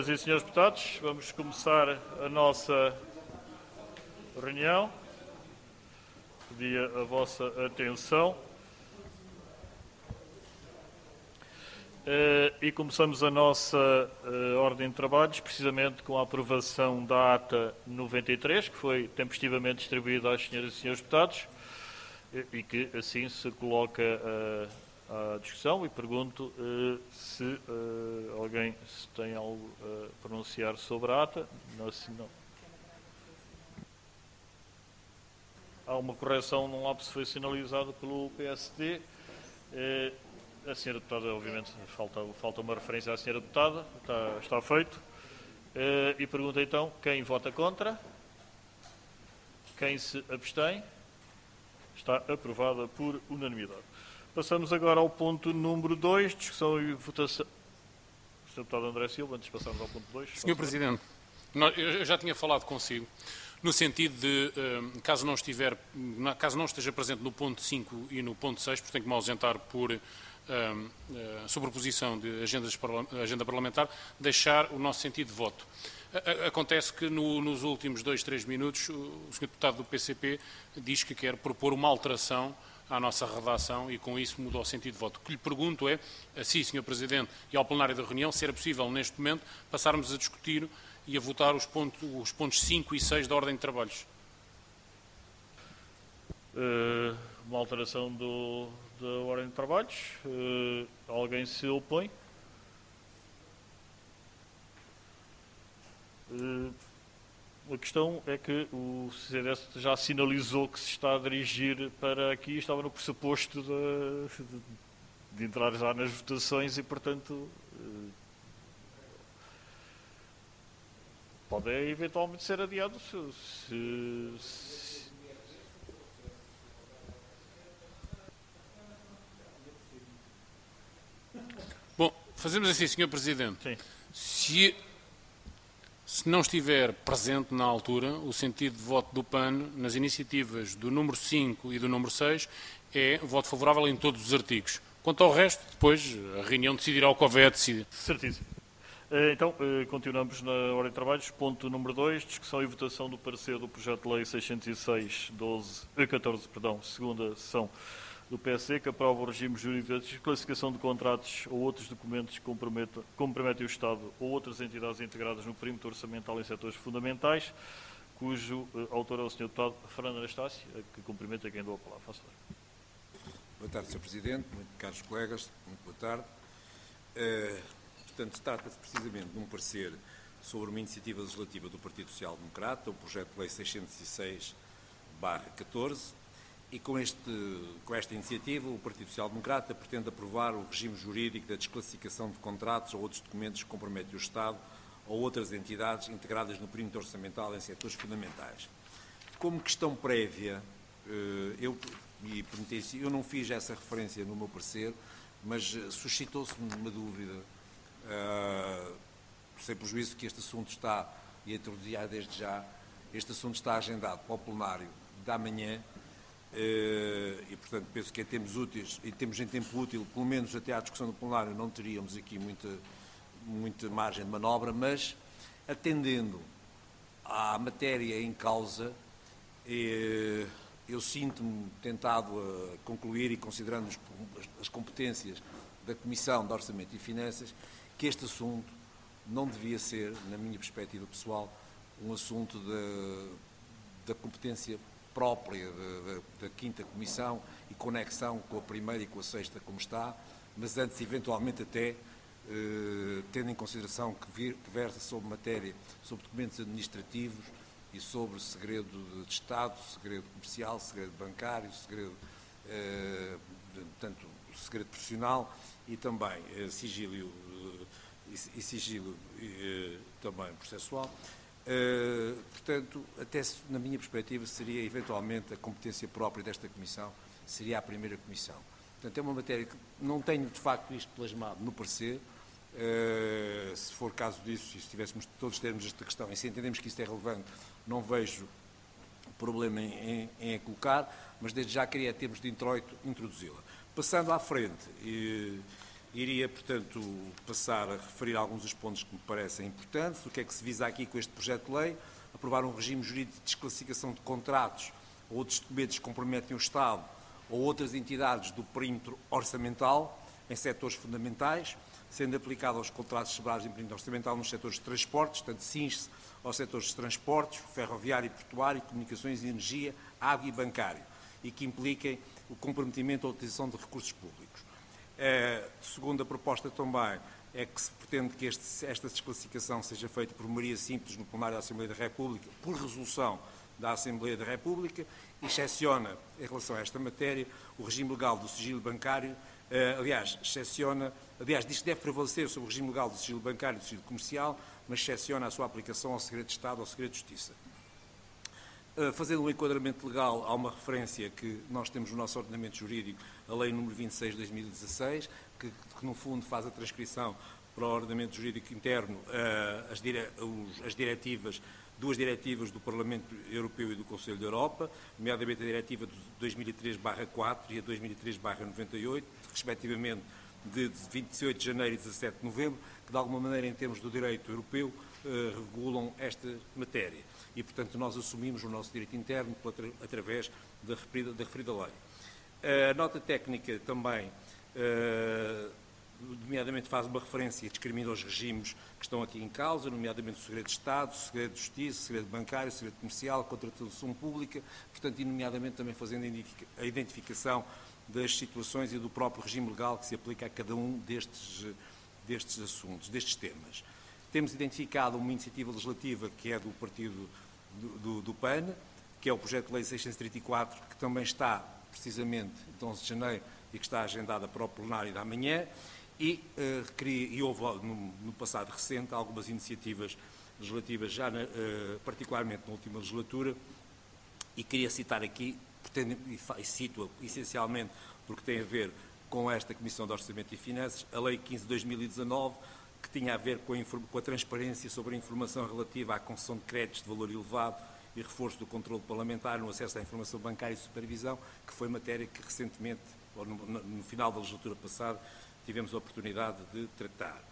Senhoras e senhores deputados, vamos começar a nossa reunião. Pedi a vossa atenção. E começamos a nossa ordem de trabalhos, precisamente com a aprovação da ata 93, que foi tempestivamente distribuída às senhoras e senhores deputados, e que assim se coloca à discussão. E pergunto se alguém se tem algo a pronunciar sobre a ata. Não. Há uma correção num lapso que foi sinalizado pelo PSD. A senhora deputada, obviamente, falta uma referência à senhora deputada, está feito. E pergunto então, quem vota contra? Quem se abstém? Está aprovada por unanimidade. Passamos agora ao ponto número 2, discussão e votação. Sr. Deputado André Silva, antes de passarmos ao ponto 2. Sr. Presidente, eu já tinha falado consigo, no sentido de, caso não esteja presente no ponto 5 e no ponto 6, porque tenho que me ausentar por sobreposição de agenda parlamentar, deixar o nosso sentido de voto. Acontece que nos últimos 2-3 minutos o Sr. Deputado do PCP diz que quer propor uma alteração à nossa redação e com isso muda o sentido de voto. O que lhe pergunto é, assim, Sr. Presidente, e ao plenário da reunião, se era possível neste momento passarmos a discutir e a votar os pontos 5 e 6 da ordem de trabalhos. Uma alteração da ordem de trabalhos. Alguém se opõe? A questão é que o CDS já sinalizou que se está a dirigir para aqui, estava no pressuposto de entrar já nas votações e, portanto, pode eventualmente ser adiado Bom, fazemos assim, Sr. Presidente. Sim. Se não estiver presente na altura, o sentido de voto do PAN nas iniciativas do número 5 e do número 6 é voto favorável em todos os artigos. Quanto ao resto, depois a reunião decidirá o que houver a decidir. Certíssimo. Então, continuamos na ordem de trabalhos. Ponto número 2, discussão e votação do parecer do projeto de lei 606-14, segunda sessão do PSE, que aprova o regime jurídico de classificação de contratos ou outros documentos que comprometem o Estado ou outras entidades integradas no perímetro orçamental em setores fundamentais, cujo autor é o Sr. Deputado Fernando Anastácio, que cumprimenta quem deu a palavra. Faça favor. Boa tarde, Sr. Presidente, muito caros colegas, muito boa tarde. Portanto, trata-se precisamente de um parecer sobre uma iniciativa legislativa do Partido Social Democrata, o projeto de lei 606/14, e com esta iniciativa o Partido Social Democrata pretende aprovar o regime jurídico da desclassificação de contratos ou outros documentos que comprometem o Estado ou outras entidades integradas no perímetro orçamental em setores fundamentais. Como questão prévia, eu não fiz essa referência no meu parecer, mas suscitou-se-me uma dúvida, sem prejuízo que este assunto está, e introduzir desde já, este assunto está agendado para o plenário da manhã, e portanto penso que em termos em tempo útil, pelo menos até à discussão do plenário, não teríamos aqui muita margem de manobra, mas atendendo à matéria em causa, eu sinto-me tentado a concluir, e considerando as competências da Comissão de Orçamento e Finanças, que este assunto não devia ser, na minha perspectiva pessoal, um assunto da competência própria da 5ª Comissão e conexão com a 1ª e com a 6ª, como está, mas antes, eventualmente, até tendo em consideração que versa sobre matéria, sobre documentos administrativos e sobre segredo de Estado, segredo comercial, segredo bancário, segredo, portanto, segredo profissional e também sigilo também processual. Portanto, até na minha perspectiva, seria eventualmente a competência própria desta Comissão, seria a 1ª Comissão. Portanto, é uma matéria que não tenho, de facto, isto plasmado no parecer. Se for caso disso, e se tivéssemos todos termos esta questão, e se entendemos que isto é relevante, não vejo problema em a colocar, mas desde já queria, em termos de introito, introduzi-la. Passando à frente, Iria, portanto, passar a referir alguns dos pontos que me parecem importantes. O que é que se visa aqui com este projeto de lei? Aprovar um regime jurídico de desclassificação de contratos ou outros documentos que comprometem o Estado ou outras entidades do perímetro orçamental em setores fundamentais, sendo aplicado aos contratos celebrados em perímetro orçamental nos setores de transportes, portanto, cinge-se aos setores de transportes, ferroviário e portuário, comunicações e energia, água e bancário, e que impliquem o comprometimento ou a utilização de recursos públicos. Segunda proposta também é que se pretende que esta desclassificação seja feita por maioria simples no plenário da Assembleia da República, por resolução da Assembleia da República, e excepciona, em relação a esta matéria, o regime legal do sigilo bancário, diz que deve prevalecer sobre o regime legal do sigilo bancário e do sigilo comercial, mas excepciona a sua aplicação ao segredo de Estado ou ao segredo de Justiça. Fazendo um enquadramento legal, há uma referência que nós temos no nosso ordenamento jurídico, a Lei nº 26 de 2016, que no fundo faz a transcrição para o ordenamento jurídico interno as diretivas, duas diretivas do Parlamento Europeu e do Conselho da Europa, nomeadamente a diretiva de 2003/4 e a 2003/98, respectivamente de 28 de janeiro e 17 de novembro, que de alguma maneira, em termos do direito europeu, regulam esta matéria. E, portanto, nós assumimos o nosso direito interno através da referida lei. A nota técnica também, nomeadamente, faz uma referência e discrimina os regimes que estão aqui em causa, nomeadamente o segredo de Estado, o segredo de Justiça, o segredo bancário, o segredo comercial, a contratação pública, portanto, e nomeadamente também fazendo a identificação das situações e do próprio regime legal que se aplica a cada um destes assuntos, destes temas. Temos identificado uma iniciativa legislativa que é do partido do PAN, que é o projeto de lei 634, que também está precisamente de 11 de janeiro e que está agendada para o plenário da manhã, e houve no passado recente algumas iniciativas legislativas, particularmente na última legislatura, e queria citar aqui, e cito essencialmente porque tem a ver com esta Comissão de Orçamento e Finanças, a Lei 15 de 2019, que tinha a ver com a transparência sobre a informação relativa à concessão de créditos de valor elevado e reforço do controle parlamentar no acesso à informação bancária e supervisão, que foi matéria que recentemente, ou no final da legislatura passada, tivemos a oportunidade de tratar.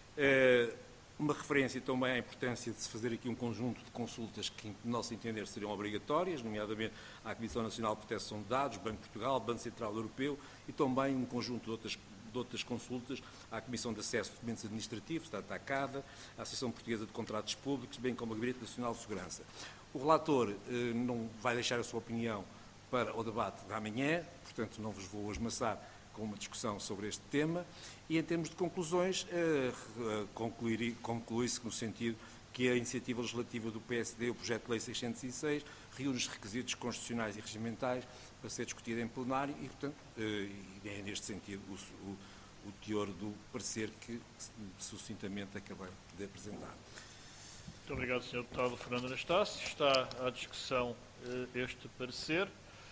Uma referência também à importância de se fazer aqui um conjunto de consultas que, no nosso entender, seriam obrigatórias, nomeadamente à Comissão Nacional de Proteção de Dados, Banco de Portugal, Banco Central Europeu, e também um conjunto de outras consultas à Comissão de Acesso a Documentos Administrativos, da ATACADA, à Associação Portuguesa de Contratos Públicos, bem como a Gabinete Nacional de Segurança. O relator não vai deixar a sua opinião para o debate da manhã, portanto não vos vou esmaçar com uma discussão sobre este tema, e em termos de conclusões, conclui-se no sentido que a iniciativa legislativa do PSD, o projeto de lei 606, reúne os requisitos constitucionais e regimentais para ser discutida em plenário e, portanto, é neste sentido o teor do parecer que sucintamente acabei de apresentar. Muito obrigado, Sr. Deputado Fernando Anastácio. Está à discussão este parecer,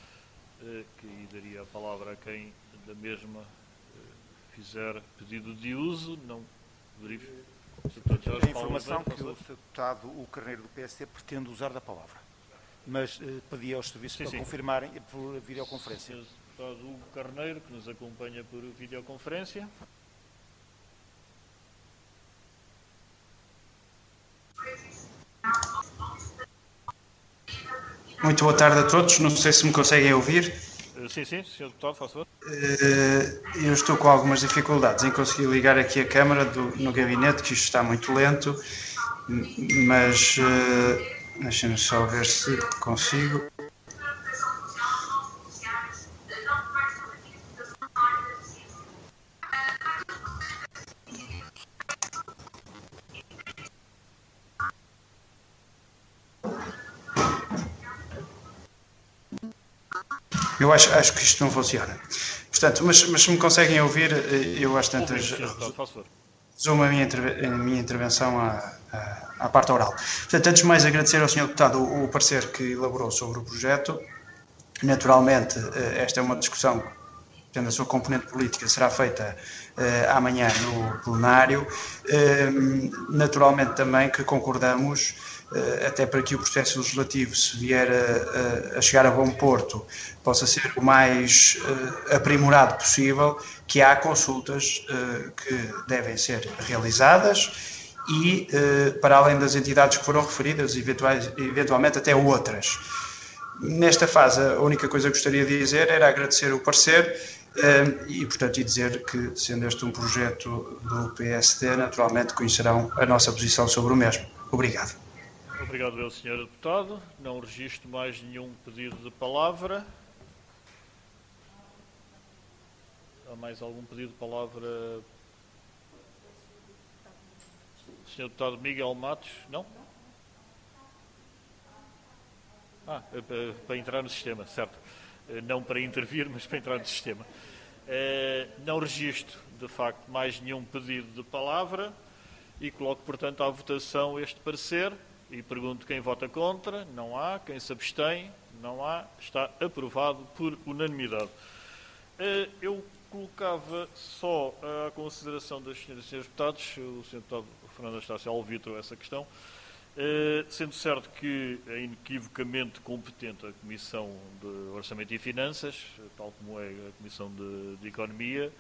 que daria a palavra a quem da mesma fizer pedido de uso. Não verifico. A informação que o Sr. Deputado, o Carneiro do PSD, pretende usar da palavra. Mas pedi aos serviços para confirmarem por videoconferência. Sr. Deputado Hugo Carneiro, que nos acompanha por videoconferência. Muito boa tarde a todos. Não sei se me conseguem ouvir. Sim, Sr. Deputado, faz favor. Eu estou com algumas dificuldades em conseguir ligar aqui a câmara no gabinete, que isto está muito lento, mas deixem-me só ver se consigo. Eu acho que isto não funciona. Portanto, mas se me conseguem ouvir, eu às tantas resumo a minha intervenção à parte oral. Portanto, antes de mais agradecer ao Sr. Deputado o parecer que elaborou sobre o projeto. Naturalmente, esta é uma discussão portanto, a sua componente política será feita amanhã no plenário. Naturalmente também que concordamos, até para que o processo legislativo, se vier a chegar a bom porto, possa ser o mais aprimorado possível, que há consultas que devem ser realizadas e, para além das entidades que foram referidas, eventualmente até outras. Nesta fase, a única coisa que gostaria de dizer era agradecer o parecer e, portanto, dizer que, sendo este um projeto do PSD, naturalmente conhecerão a nossa posição sobre o mesmo. Obrigado. Obrigado, Sr. Deputado. Não registro mais nenhum pedido de palavra. Há mais algum pedido de palavra? Sr. Deputado Miguel Matos? Não? Para entrar no sistema, certo. Não para intervir, mas para entrar no sistema. Não registro, de facto, mais nenhum pedido de palavra e coloco, portanto, à votação este parecer e pergunto quem vota contra. Não há. Quem se abstém? Não há. Está aprovado por unanimidade. Eu colocava só à consideração das senhoras e senhores deputados, o Sr. Deputado Fernando Anastácio alvitrou essa questão, sendo certo que é inequivocamente competente a Comissão de Orçamento e Finanças, tal como é a Comissão de Economia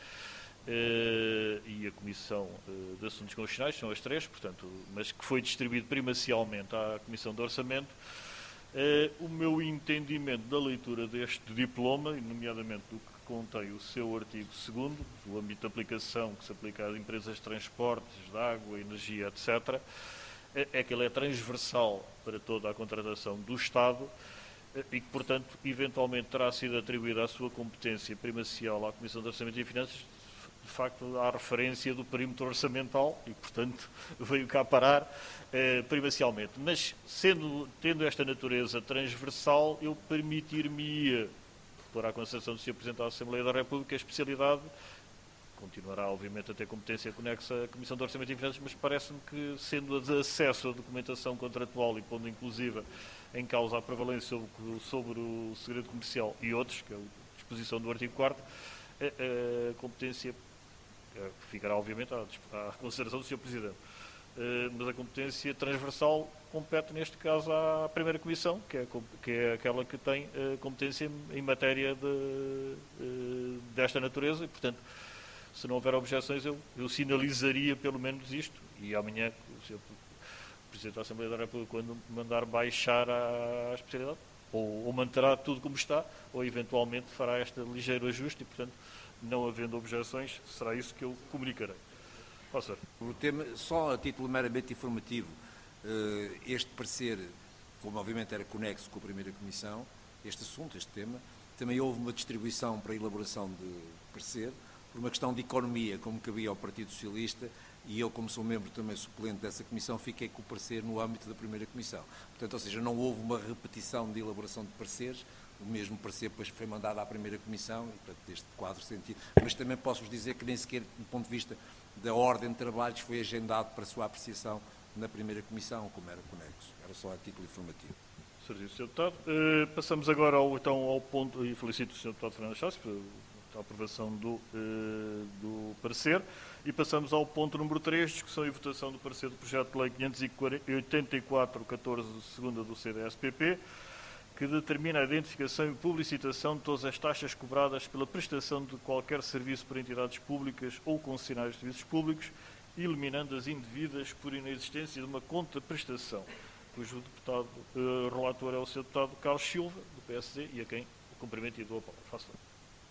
e a Comissão de Assuntos Constitucionais, são as três, portanto, mas que foi distribuído primacialmente à Comissão de Orçamento. O meu entendimento da leitura deste diploma, nomeadamente do que contém o seu artigo 2º, o âmbito de aplicação que se aplica às empresas de transportes, de água, energia, etc., é que ele é transversal para toda a contratação do Estado e que, portanto, eventualmente terá sido atribuída a sua competência primacial à Comissão de Orçamento e Finanças, de facto, à referência do perímetro orçamental e, portanto, veio cá parar primacialmente. Mas, tendo esta natureza transversal, eu permitir-me-ia pôr à consideração do Sr. Presidente da Assembleia da República a especialidade. Continuará, obviamente, a ter competência conexa à Comissão de Orçamento e Finanças, mas parece-me que, sendo de acesso à documentação contratual e pondo, inclusive, em causa a prevalência sobre o segredo comercial e outros, que é a disposição do artigo 4º, a competência ficará, obviamente, à consideração do Sr. Presidente. Mas a competência transversal compete, neste caso, à primeira comissão, que é aquela que tem competência em matéria desta natureza e, portanto, se não houver objeções, eu sinalizaria pelo menos isto. E amanhã, o Sr. Presidente da Assembleia da República, quando mandar baixar a especialidade, ou manterá tudo como está, ou eventualmente fará este ligeiro ajuste e, portanto, não havendo objeções, será isso que eu comunicarei. O tema, só a título meramente informativo, este parecer, como obviamente era conexo com a primeira comissão, este assunto, este tema, também houve uma distribuição para a elaboração de parecer, por uma questão de economia, como cabia ao Partido Socialista, e eu, como sou membro também suplente dessa comissão, fiquei com o parecer no âmbito da primeira comissão. Portanto, ou seja, não houve uma repetição de elaboração de pareceres, o mesmo parecer depois foi mandado à primeira comissão, e, portanto, deste quadro sentido. Mas também posso-vos dizer que nem sequer, do ponto de vista da ordem de trabalhos, foi agendado para a sua apreciação na primeira comissão, como era conexo. Era só a título informativo. Serviço, Sr. Deputado. Passamos agora ao ponto, e felicito o Sr. Deputado Fernando Chaves pela aprovação do parecer, e passamos ao ponto número 3, discussão e votação do parecer do projeto de lei 584/14, segunda do CDS-PP, que determina a identificação e publicitação de todas as taxas cobradas pela prestação de qualquer serviço por entidades públicas ou concessionários de serviços públicos, eliminando as indevidas por inexistência de uma contraprestação, cujo deputado relator é o Sr. Deputado Carlos Silva, do PSD, e a quem cumprimento e dou a palavra. Faço favor.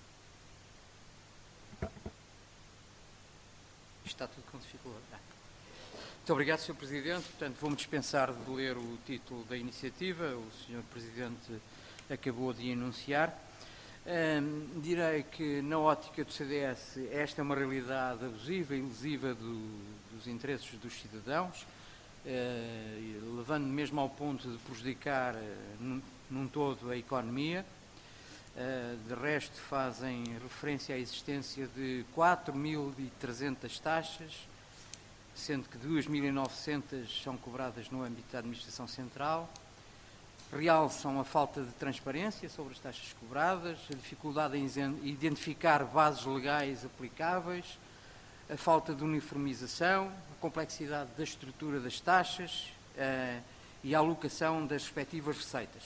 Está tudo com dificuldade. Muito obrigado, Sr. Presidente. Portanto, vou-me dispensar de ler o título da iniciativa. O Sr. Presidente acabou de enunciar. Direi que, na ótica do CDS, esta é uma realidade abusiva e lesiva dos interesses dos cidadãos, levando mesmo ao ponto de prejudicar num todo a economia. De resto, fazem referência à existência de 4.300 taxas, sendo que 2.900 são cobradas no âmbito da Administração Central, realçam a falta de transparência sobre as taxas cobradas, a dificuldade em identificar bases legais aplicáveis, a falta de uniformização, a complexidade da estrutura das taxas e a alocação das respectivas receitas.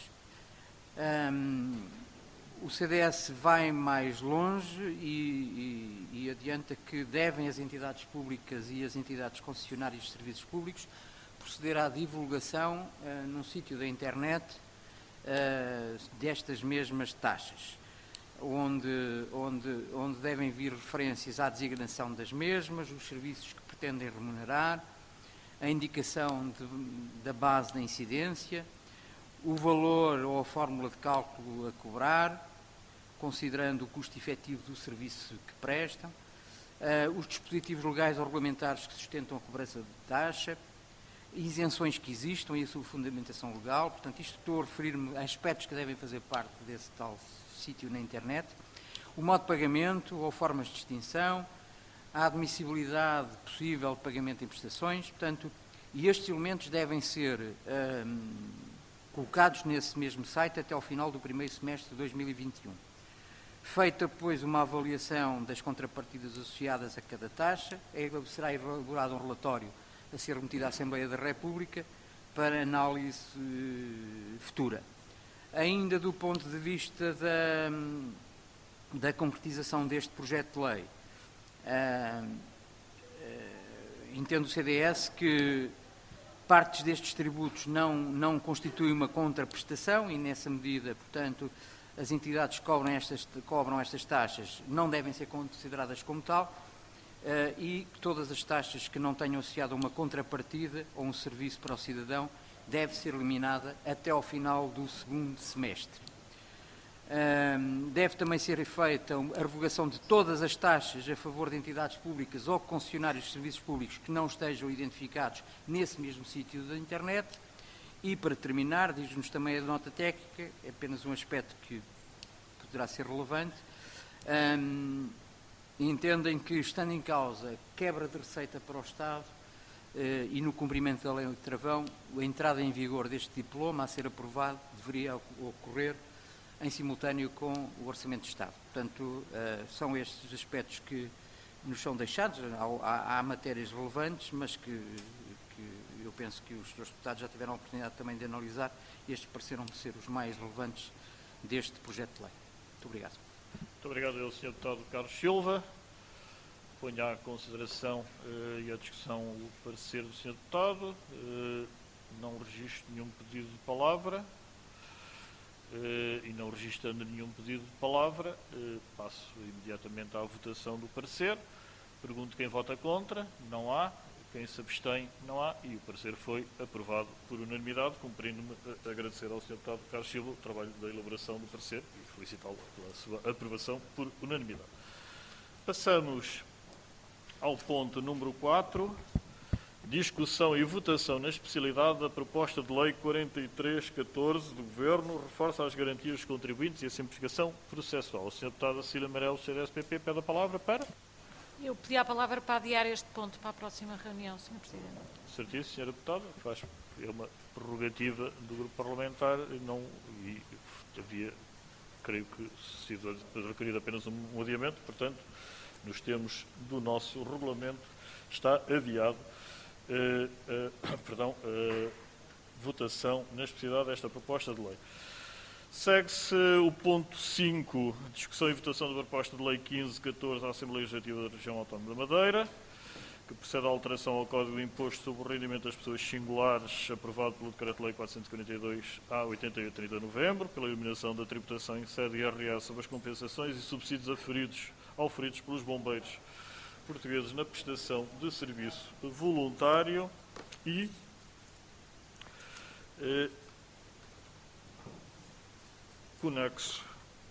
O CDS vai mais longe e adianta que devem as entidades públicas e as entidades concessionárias de serviços públicos proceder à divulgação num sítio da internet destas mesmas taxas, onde devem vir referências à designação das mesmas, os serviços que pretendem remunerar, a indicação da base da incidência, o valor ou a fórmula de cálculo a cobrar, considerando o custo efetivo do serviço que prestam, os dispositivos legais ou regulamentares que sustentam a cobrança de taxa, isenções que existam e a sua fundamentação legal. Portanto, isto estou a referir-me a aspectos que devem fazer parte desse tal sítio na internet, o modo de pagamento ou formas de distinção, a admissibilidade possível de pagamento em prestações, portanto, e estes elementos devem ser colocados nesse mesmo site até ao final do primeiro semestre de 2021. Feita, pois, uma avaliação das contrapartidas associadas a cada taxa, será elaborado um relatório a ser remetido à Assembleia da República para análise futura. Ainda do ponto de vista da concretização deste projeto de lei, entendo o CDS que partes destes tributos não constituem uma contraprestação e, nessa medida, portanto, as entidades que cobram estas taxas não devem ser consideradas como tal, e que todas as taxas que não tenham associado a uma contrapartida ou um serviço para o cidadão deve ser eliminada até ao final do segundo semestre. Deve também ser feita a revogação de todas as taxas a favor de entidades públicas ou concessionários de serviços públicos que não estejam identificados nesse mesmo sítio da internet. E, para terminar, diz-nos também a nota técnica, é apenas um aspecto que poderá ser relevante, entendem que, estando em causa quebra de receita para o Estado e no cumprimento da lei de travão, a entrada em vigor deste diploma a ser aprovado deveria ocorrer em simultâneo com o Orçamento de Estado. Portanto, são estes aspectos que nos são deixados. Há matérias relevantes, mas que eu penso que os senhores deputados já tiveram a oportunidade também de analisar. Estes pareceram ser os mais relevantes deste projeto de lei. Muito obrigado. Muito obrigado, Sr. Deputado Carlos Silva. Ponho à consideração e à discussão o parecer do Sr. Deputado. Não registro nenhum pedido de palavra. E não registrando nenhum pedido de palavra, passo imediatamente à votação do parecer. Pergunto quem vota contra. Não há. Quem se abstém, não há. E o parecer foi aprovado por unanimidade, cumprindo-me agradecer ao Sr. Deputado Carlos Silva o trabalho da elaboração do parecer e felicitá-lo pela sua aprovação por unanimidade. Passamos ao ponto número 4, discussão e votação na especialidade da proposta de lei 4314 do Governo, reforça as garantias dos contribuintes e a simplificação processual. O Sr. Deputado Acílio Amarelo, CDS-PP, pede a palavra para... Eu pedi a palavra para adiar este ponto para a próxima reunião, Sr. Presidente. Certíssimo, Sra. Deputada. É uma prerrogativa do Grupo Parlamentar e havia, creio que, sido requerido apenas um adiamento, portanto, nos termos do nosso regulamento, está adiado votação na especialidade desta proposta de lei. Segue-se o ponto 5, discussão e votação da proposta de lei 1514 da Assembleia Legislativa da Região Autónoma da Madeira, que procede à alteração ao Código do Imposto sobre o Rendimento das Pessoas Singulares, aprovado pelo Decreto-Lei 442-A88, 30 de novembro, pela eliminação da tributação em sede IRS sobre as compensações e subsídios auferidos pelos bombeiros portugueses na prestação de serviço voluntário e conexo,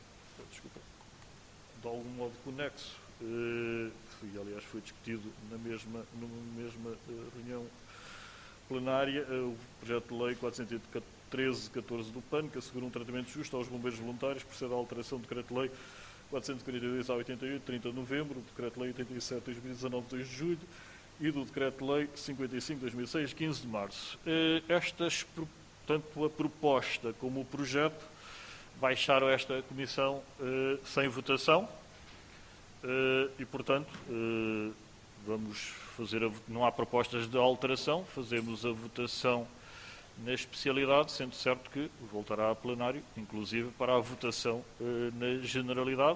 de algum modo conexo, aliás foi discutido numa mesma reunião plenária, o projeto de lei 413-14 do PAN, que assegura um tratamento justo aos bombeiros voluntários, procede à alteração do Decreto-Lei 442-A88, 30 de novembro, do Decreto-Lei 87-2019, 2 de julho, e do Decreto-Lei 55-2006, 15 de março. portanto, a proposta como o projeto baixaram esta comissão sem votação e, portanto, vamos fazer não há propostas de alteração, fazemos a votação na especialidade, sendo certo que voltará a plenário, inclusive para a votação na generalidade,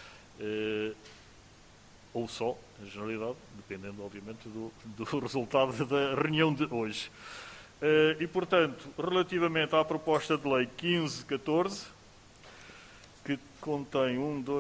ou só na generalidade, dependendo, obviamente, do resultado da reunião de hoje. E, portanto, relativamente à proposta de lei 1514, que contém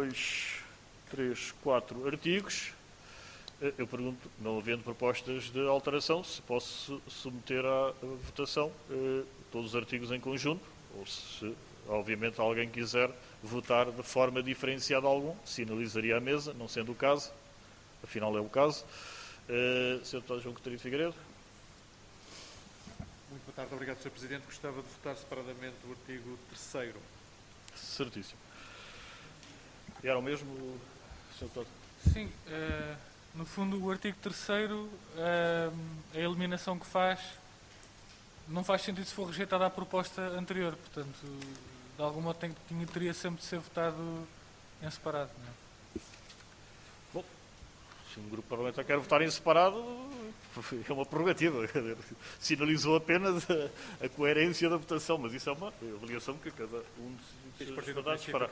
4 artigos, eu pergunto, não havendo propostas de alteração, se posso submeter à votação todos os artigos em conjunto, ou se, obviamente, alguém quiser votar de forma diferenciada algum, sinalizaria a mesa, não sendo o caso, afinal é o caso. Sr. Deputado João Coutinho de Figueiredo. Muito boa tarde, obrigado, Sr. Presidente. Gostava de votar separadamente o artigo 3º. Certíssimo. E era o mesmo, Sr. Deputado? Sim, no fundo o artigo 3º, a eliminação que faz, não faz sentido se for rejeitada a proposta anterior, portanto, de algum modo teria sempre de ser votado em separado. Não é? Bom, se um grupo parlamentar quer votar em separado, é uma prerrogativa, sinalizou apenas a coerência da votação, mas isso é uma avaliação que cada um dos deputados fará.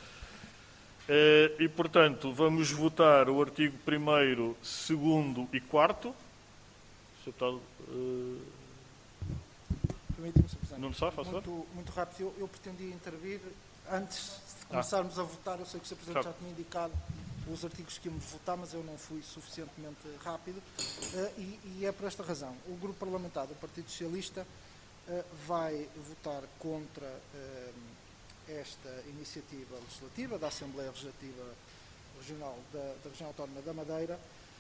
E, portanto, vamos votar o artigo 1º, 2º e 4º. Sr. Deputado, permite-me, Sr. Presidente. Não sabe, muito rápido. Eu pretendia intervir antes de começarmos a votar. Eu sei que o Sr. Presidente já tinha indicado os artigos que íamos votar, mas eu não fui suficientemente rápido. E é por esta razão. O Grupo Parlamentar do Partido Socialista vai votar contra esta iniciativa legislativa da Assembleia Legislativa Regional da Região Autónoma da Madeira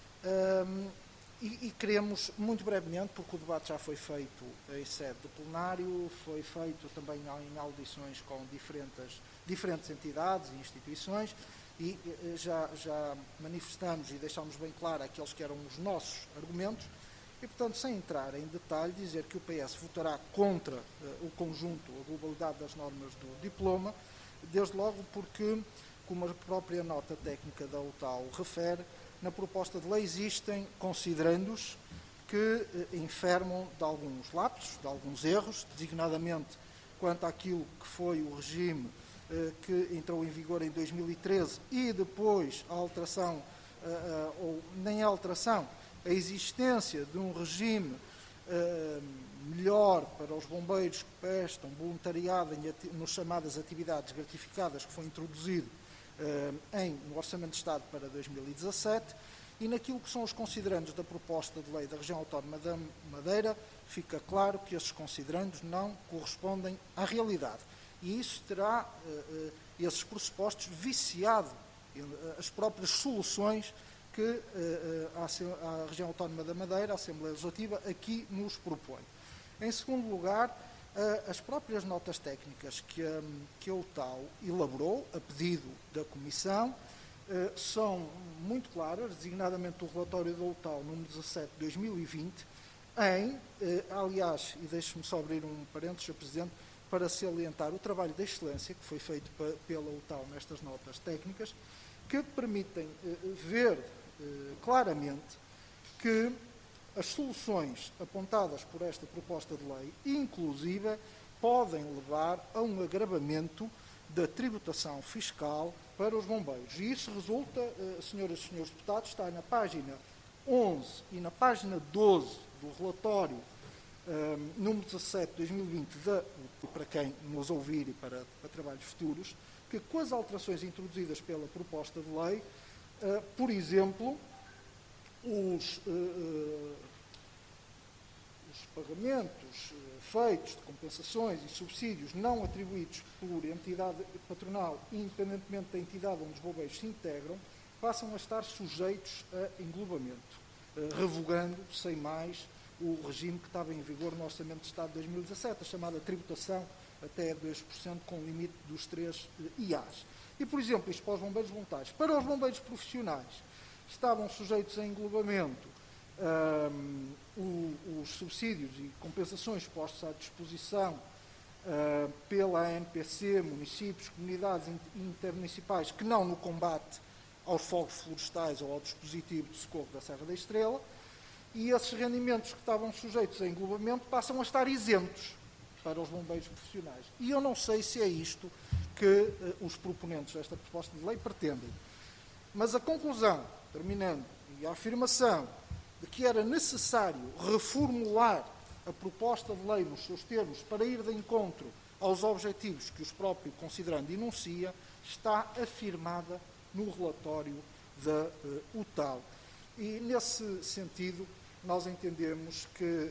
e queremos, muito brevemente, porque o debate já foi feito em sede de plenário, foi feito também em audições com diferentes entidades e instituições e já manifestamos e deixámos bem claro aqueles que eram os nossos argumentos. E, portanto, sem entrar em detalhe, dizer que o PS votará contra o conjunto, a globalidade das normas do diploma, desde logo porque, como a própria nota técnica da UTAU refere, na proposta de lei existem considerandos que enfermam de alguns lapsos, de alguns erros, designadamente quanto àquilo que foi o regime que entrou em vigor em 2013 e depois a alteração, ou nem a alteração, a existência de um regime melhor para os bombeiros que prestam voluntariado nas chamadas atividades gratificadas que foi introduzido no Orçamento de Estado para 2017 e naquilo que são os considerandos da proposta de lei da Região Autónoma da Madeira, fica claro que esses considerandos não correspondem à realidade. E isso terá, esses pressupostos, viciado as próprias soluções que a Região Autónoma da Madeira, a Assembleia Legislativa, aqui nos propõe. Em segundo lugar, as próprias notas técnicas que a UTAU elaborou, a pedido da Comissão, são muito claras, designadamente o relatório da UTAU número 17 de 2020, aliás, e deixe-me só abrir um parênteses, Sr. Presidente, para salientar o trabalho de excelência que foi feito pela UTAU nestas notas técnicas, que permitem ver claramente que as soluções apontadas por esta proposta de lei, inclusive, podem levar a um agravamento da tributação fiscal para os bombeiros. E isso resulta, senhoras e senhores deputados, está na página 11 e na página 12 do relatório número 17 de 2020, para quem nos ouvir e para trabalhos futuros, que com as alterações introduzidas pela proposta de lei, por exemplo, os pagamentos feitos de compensações e subsídios não atribuídos por entidade patronal, independentemente da entidade onde os bombeiros se integram, passam a estar sujeitos a englobamento, revogando, sem mais, o regime que estava em vigor no Orçamento de Estado de 2017, a chamada tributação até 2%, com o limite dos 3 IAs. E, por exemplo, isto para os bombeiros voluntários. Para os bombeiros profissionais, estavam sujeitos a englobamento os subsídios e compensações postos à disposição pela ANPC, municípios, comunidades intermunicipais, que não no combate aos fogos florestais ou ao dispositivo de socorro da Serra da Estrela, e esses rendimentos que estavam sujeitos a englobamento passam a estar isentos para os bombeiros profissionais. E eu não sei se é isto que os proponentes desta proposta de lei pretendem. Mas a conclusão, terminando, e a afirmação de que era necessário reformular a proposta de lei nos seus termos para ir de encontro aos objetivos que os próprios considerando enuncia, está afirmada no relatório da UTAL. E, nesse sentido, nós entendemos que,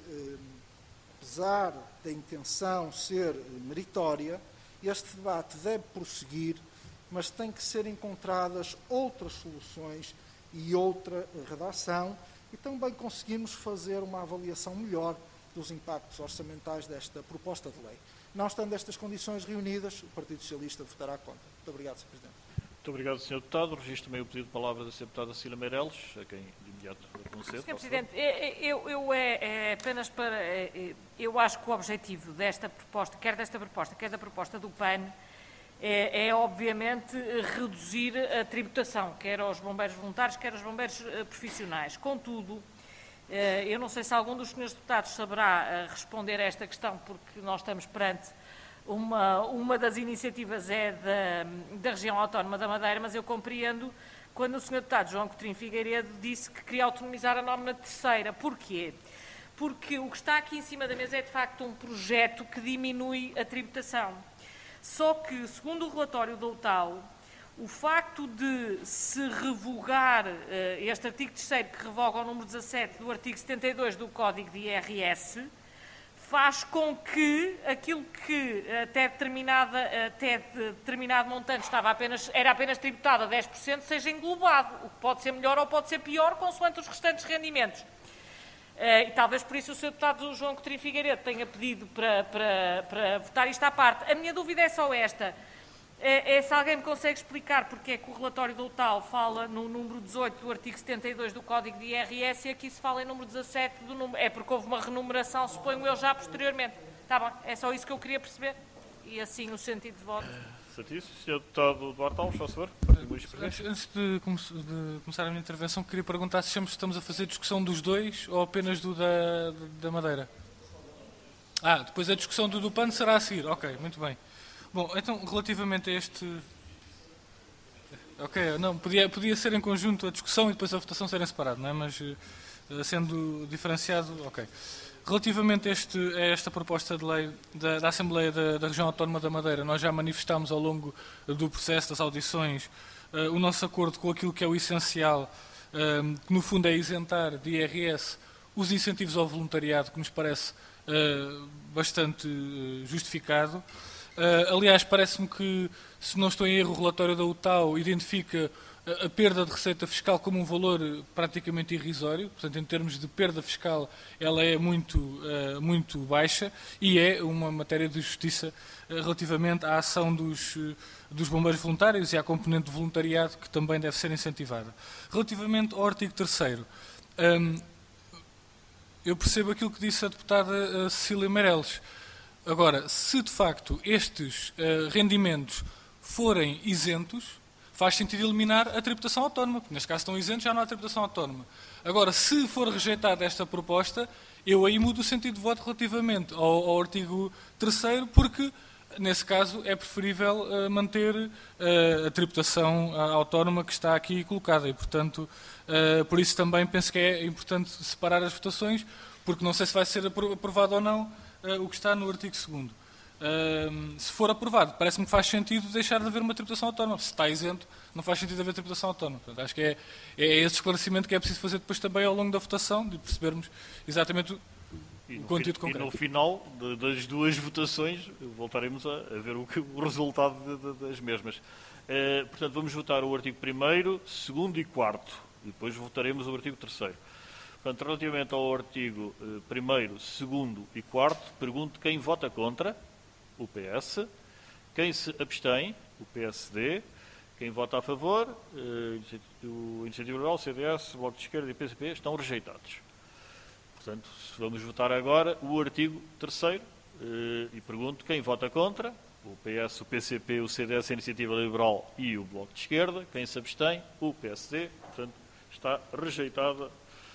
apesar da intenção ser meritória, este debate deve prosseguir, mas tem que ser encontradas outras soluções e outra redação, e também conseguirmos fazer uma avaliação melhor dos impactos orçamentais desta proposta de lei. Não estando estas condições reunidas, o Partido Socialista votará contra. Muito obrigado, Sr. Presidente. Muito obrigado, Sr. Deputado. Registro também o pedido de palavra da Sra. Deputada Cília Meireles, a quem de imediato concedo. Sr. Presidente, apenas para... Eu acho que o objetivo desta proposta, quer da proposta do PAN, é obviamente reduzir a tributação, quer aos bombeiros voluntários, quer aos bombeiros profissionais. Contudo, eu não sei se algum dos senhores deputados saberá responder a esta questão, porque nós estamos perante uma das iniciativas da região autónoma da Madeira, mas eu compreendo quando o senhor deputado João Coutinho Figueiredo disse que queria autonomizar a nómina terceira. Porquê? Porque o que está aqui em cima da mesa é de facto um projeto que diminui a tributação. Só que, segundo o relatório da UTAL, o facto de se revogar este artigo 3º, que revoga o número 17 do artigo 72 do Código de IRS, faz com que aquilo que até determinado montante era apenas tributado a 10%, seja englobado, o que pode ser melhor ou pode ser pior, consoante os restantes rendimentos. E talvez por isso o Sr. Deputado João Coutinho Figueiredo tenha pedido para votar isto à parte. A minha dúvida é só esta. Se alguém me consegue explicar porque é que o relatório do UTAL fala no número 18 do artigo 72 do Código de IRS e aqui se fala em número 17 do número... É porque houve uma renumeração, suponho eu, já posteriormente. Está bom, é só isso que eu queria perceber. E assim o sentido de voto. Certíssimo. Sr. Deputado Duarte Alves, por favor. Antes de começar a minha intervenção, queria perguntar se estamos a fazer discussão dos dois ou apenas do da Madeira. Depois a discussão do PAN será a seguir. Ok, muito bem. Bom, então, relativamente a este... Ok, não, podia ser em conjunto a discussão e depois a votação serem separado, não é? Mas sendo diferenciado, ok. Relativamente a esta proposta de lei da Assembleia da Região Autónoma da Madeira, nós já manifestámos ao longo do processo das audições o nosso acordo com aquilo que é o essencial, que no fundo é isentar de IRS os incentivos ao voluntariado, que nos parece bastante justificado. Aliás, parece-me que, se não estou em erro, o relatório da UTAU identifica a perda de receita fiscal como um valor praticamente irrisório. Portanto, em termos de perda fiscal, ela é muito baixa e é uma matéria de justiça relativamente à ação dos bombeiros voluntários e à componente de voluntariado, que também deve ser incentivada. Relativamente ao artigo 3º, eu percebo aquilo que disse a deputada Cília Meireles. Agora, se de facto estes rendimentos forem isentos, faz sentido eliminar a tributação autónoma, porque neste caso estão isentos, já não há tributação autónoma. Agora, se for rejeitada esta proposta, eu aí mudo o sentido de voto relativamente ao artigo 3º, porque nesse caso é preferível manter a tributação autónoma que está aqui colocada e, portanto, por isso também penso que é importante separar as votações, porque não sei se vai ser aprovado ou não o que está no artigo 2º. Se for aprovado, parece-me que faz sentido deixar de haver uma tributação autónoma. Se está isento, não faz sentido haver tributação autónoma. Portanto, acho que é esse esclarecimento que é preciso fazer depois também ao longo da votação, de percebermos exatamente o conteúdo concreto. E no final das duas votações voltaremos a ver o resultado das mesmas. Portanto, vamos votar o artigo 1º, 2º e 4º. E depois votaremos o artigo 3º. Portanto, relativamente ao artigo 1º, 2º e 4º, pergunto quem vota contra, o PS, quem se abstém, o PSD, quem vota a favor, o Iniciativa Liberal, CDS, Bloco de Esquerda e PCP, estão rejeitados. Portanto, vamos votar agora o artigo 3º e pergunto quem vota contra. O PS, o PCP, o CDS, a Iniciativa Liberal e o Bloco de Esquerda. Quem se abstém? O PSD. Portanto, está rejeitada.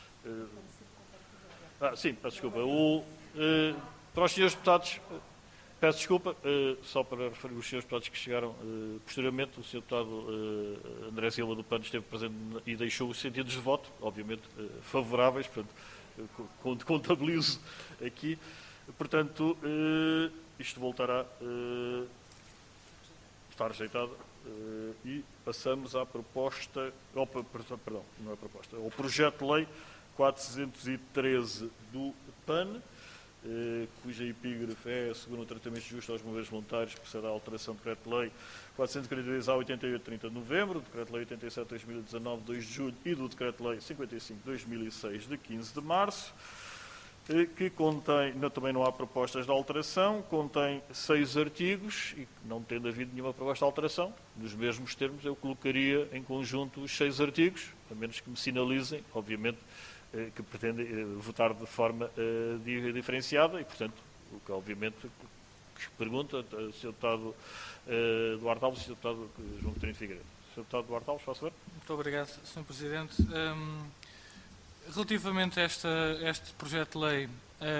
Sim, peço desculpa. Para os senhores deputados, peço desculpa, só para referir os senhores deputados que chegaram posteriormente, o senhor deputado André Silva do PAN esteve presente e deixou os sentidos de voto, obviamente favoráveis, portanto, contabilizo aqui. Portanto, isto voltará a estar rejeitado e passamos à proposta, perdão, não é proposta, ao projeto de lei 413 do PAN, cuja epígrafe é: segundo o tratamento justo aos bombeiros voluntários, procede à alteração do Decreto-Lei 442-A 88-30 de novembro, do Decreto-Lei 87-2019, 2 de julho e do Decreto-Lei 55-2006, de 15 de março, que contém, também não há propostas de alteração, contém 6 artigos e, não tendo havido nenhuma proposta de alteração, nos mesmos termos eu colocaria em conjunto os 6 artigos, a menos que me sinalizem, obviamente, que pretendem votar de forma diferenciada e, portanto, o que obviamente que pergunta, o Sr. Deputado Duarte Alves e o Sr. Deputado João Coutinho Figueiredo. Sr. Deputado Duarte Alves, faço ver. Muito obrigado, Sr. Presidente. Relativamente a este projeto de lei,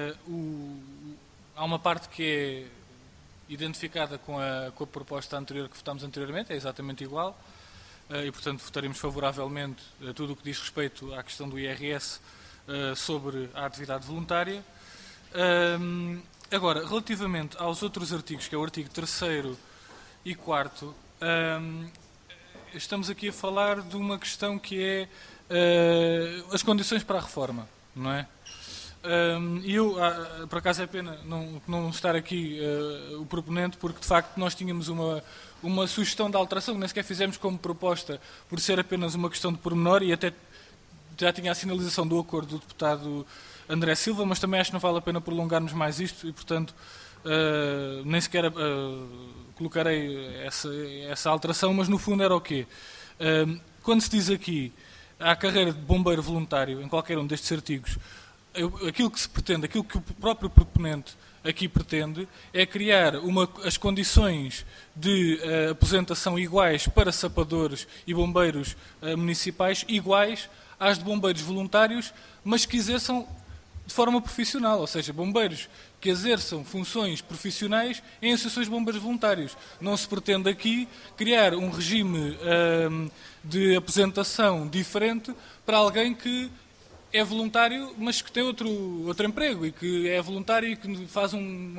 há uma parte que é identificada com a proposta anterior que votámos anteriormente, é exatamente igual, e, portanto, votaremos favoravelmente a tudo o que diz respeito à questão do IRS sobre a atividade voluntária. Agora, relativamente aos outros artigos, que é o artigo 3º e 4º, estamos aqui a falar de uma questão que é as condições para a reforma, não é? E eu, por acaso é pena não estar aqui o proponente, porque de facto nós tínhamos uma sugestão de alteração que nem sequer fizemos como proposta, por ser apenas uma questão de pormenor, e até já tinha a sinalização do acordo do deputado André Silva, mas também acho que não vale a pena prolongarmos mais isto e, portanto, nem sequer colocarei essa alteração, mas no fundo era o quê? Quando se diz aqui a carreira de bombeiro voluntário em qualquer um destes artigos, aquilo que se pretende, aquilo que o próprio proponente aqui pretende, é criar as condições de aposentação iguais para sapadores e bombeiros municipais, iguais às de bombeiros voluntários, mas que exerçam de forma profissional, ou seja, bombeiros que exerçam funções profissionais em associações de bombeiros voluntários. Não se pretende aqui criar um regime de aposentação diferente para alguém que é voluntário, mas que tem outro emprego e que é voluntário e que faz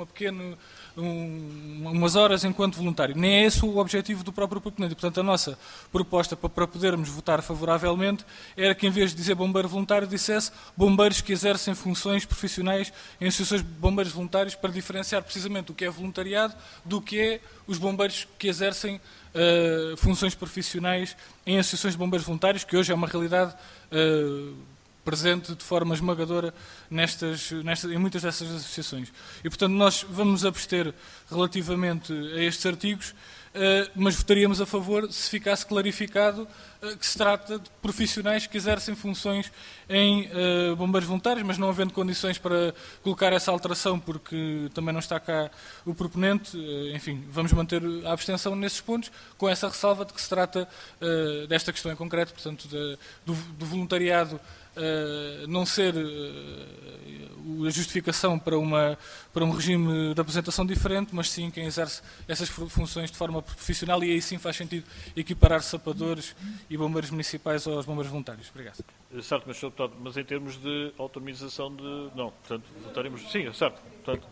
umas horas enquanto voluntário. Nem é esse o objetivo do próprio proponente. Portanto, a nossa proposta para podermos votar favoravelmente era que, em vez de dizer bombeiro voluntário, dissesse bombeiros que exercem funções profissionais em associações de bombeiros voluntários, para diferenciar precisamente o que é voluntariado do que é os bombeiros que exercem funções profissionais em associações de bombeiros voluntários, que hoje é uma realidade presente de forma esmagadora em muitas dessas associações. E, portanto, nós vamos nos abster relativamente a estes artigos, mas votaríamos a favor se ficasse clarificado que se trata de profissionais que exercem funções em bombeiros voluntários, mas não havendo condições para colocar essa alteração, porque também não está cá o proponente, enfim, vamos manter a abstenção nesses pontos, com essa ressalva de que se trata desta questão em concreto, portanto, do voluntariado não ser a justificação para um regime de aposentação diferente, mas sim quem exerce essas funções de forma profissional, e aí sim faz sentido equiparar sapadores e bombeiros municipais aos bombeiros voluntários. Obrigado. Certo, mas, Sr. Deputado, mas em termos de autonomização de... Não, portanto, votaremos... Sim, certo. Portanto,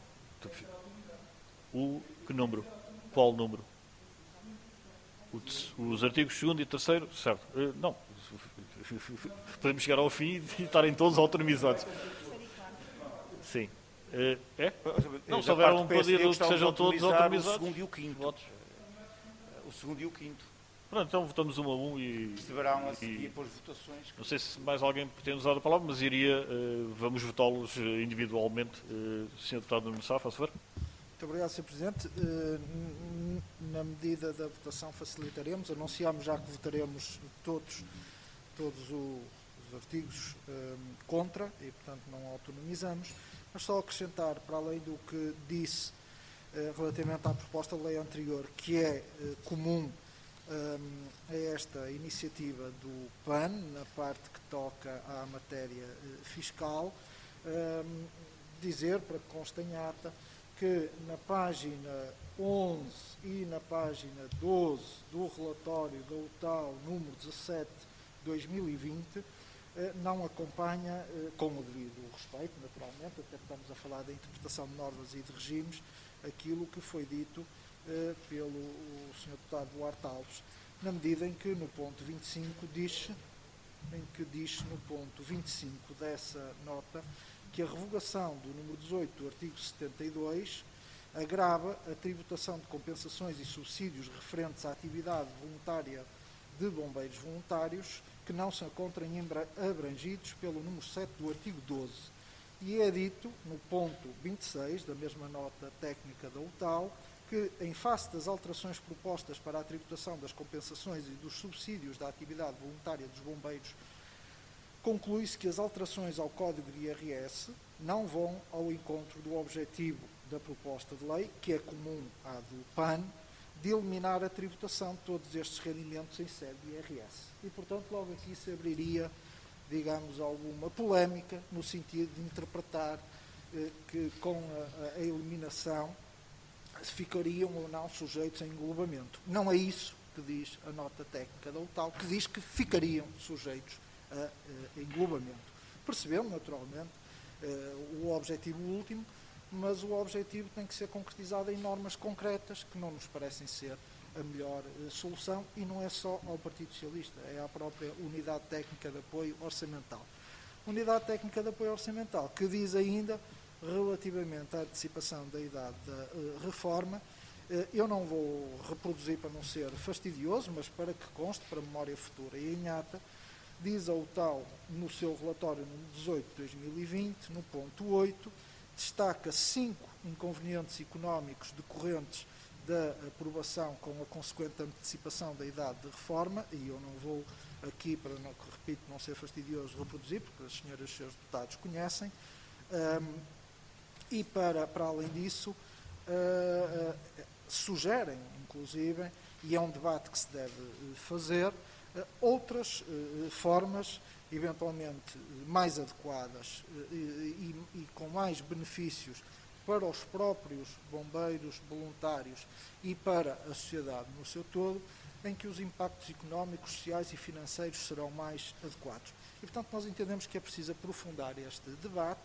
que número? Qual número? Os artigos 2º e 3º? Certo. Não. Podemos chegar ao fim e estarem todos autonomizados. Sim. É? Não, se houver um pedido que sejam todos autonomizados. O 2º e o 5º. Votos. O 2º e o 5º. Pronto, então votamos 1 a 1 e... Deverão a seguir por votações. Não sei se mais alguém pretende usar a palavra, mas vamos votá-los individualmente. Sr. Deputado Nuno Sá, faça favor. Muito obrigado, Sr. Presidente. Na medida da votação facilitaremos. Anunciamos já que votaremos todos os artigos contra e, portanto, não autonomizamos, mas só acrescentar, para além do que disse relativamente à proposta de lei anterior, que é comum a esta iniciativa do PAN, na parte que toca à matéria fiscal, dizer, para que conste em ata, que na página 11 e na página 12 do relatório da UTAU número 17 de 2020 não acompanha, com o devido respeito, naturalmente, até estamos a falar da interpretação de normas e de regimes, aquilo que foi dito pelo Sr. Deputado Duarte Alves, na medida em que no ponto 25 diz no ponto 25 dessa nota que a revogação do número 18 do artigo 72 agrava a tributação de compensações e subsídios referentes à atividade voluntária de bombeiros voluntários que não se encontrem abrangidos pelo número 7 do artigo 12. E é dito, no ponto 26 da mesma nota técnica da UTAU, que, em face das alterações propostas para a tributação das compensações e dos subsídios da atividade voluntária dos bombeiros, conclui-se que as alterações ao Código de IRS não vão ao encontro do objetivo da proposta de lei, que é comum à do PAN, de eliminar a tributação de todos estes rendimentos em sede de IRS. E, portanto, logo aqui se abriria, digamos, alguma polémica no sentido de interpretar que com a eliminação ficariam ou não sujeitos a englobamento. Não é isso que diz a nota técnica da UTAU, que diz que ficariam sujeitos a englobamento. Percebemos, naturalmente, o objetivo último, mas o objetivo tem que ser concretizado em normas concretas que não nos parecem ser a melhor solução, e não é só ao Partido Socialista, é à própria Unidade Técnica de Apoio Orçamental. Unidade Técnica de Apoio Orçamental, que diz ainda, relativamente à antecipação da idade da reforma, eu não vou reproduzir para não ser fastidioso, mas para que conste, para memória futura e em ata, diz a UTAU no seu relatório número 18 de 2020, no ponto 8, destaca 5 inconvenientes económicos decorrentes da aprovação com a consequente antecipação da idade de reforma, e eu não vou aqui, para não, repito, não ser fastidioso, reproduzir, porque as senhoras e os senhores deputados conhecem, e para além disso, sugerem, inclusive, e é um debate que se deve fazer, outras formas, eventualmente mais adequadas e com mais benefícios para os próprios bombeiros voluntários e para a sociedade no seu todo, em que os impactos económicos, sociais e financeiros serão mais adequados. E, portanto, nós entendemos que é preciso aprofundar este debate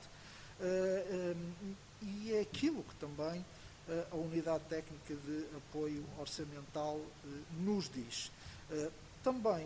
e é aquilo que também a Unidade Técnica de Apoio Orçamental nos diz. Também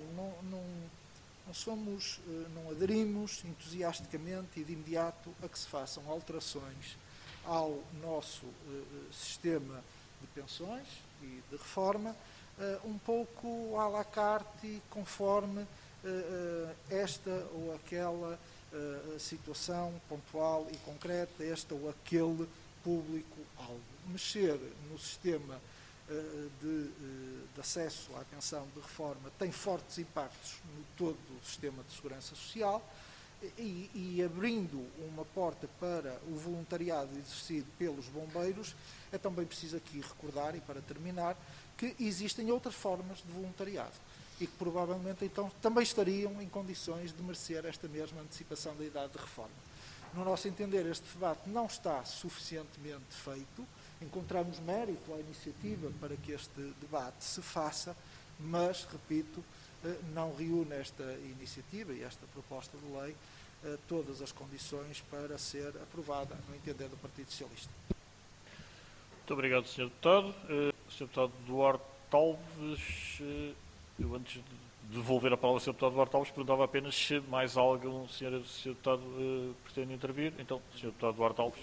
não aderimos entusiasticamente e de imediato a que se façam alterações ao nosso sistema de pensões e de reforma, um pouco à la carte e conforme esta ou aquela situação pontual e concreta, este ou aquele público-alvo. Mexer no sistema de acesso à pensão de reforma tem fortes impactos no todo o sistema de segurança social e abrindo uma porta para o voluntariado exercido pelos bombeiros, é também preciso aqui recordar, e para terminar, que existem outras formas de voluntariado e que provavelmente então também estariam em condições de merecer esta mesma antecipação da idade de reforma. No nosso entender, este debate não está suficientemente feito, encontramos mérito à iniciativa para que este debate se faça, mas, repito, não reúne esta iniciativa e esta proposta de lei todas as condições para ser aprovada, no entender do Partido Socialista. Muito obrigado, Sr. Deputado. Sr. Deputado Duarte Alves, eu antes de devolver a palavra ao Sr. Deputado Duarte Alves, perguntava apenas se mais algum Sr. Deputado pretende intervir. Então, Sr. Deputado Duarte Alves.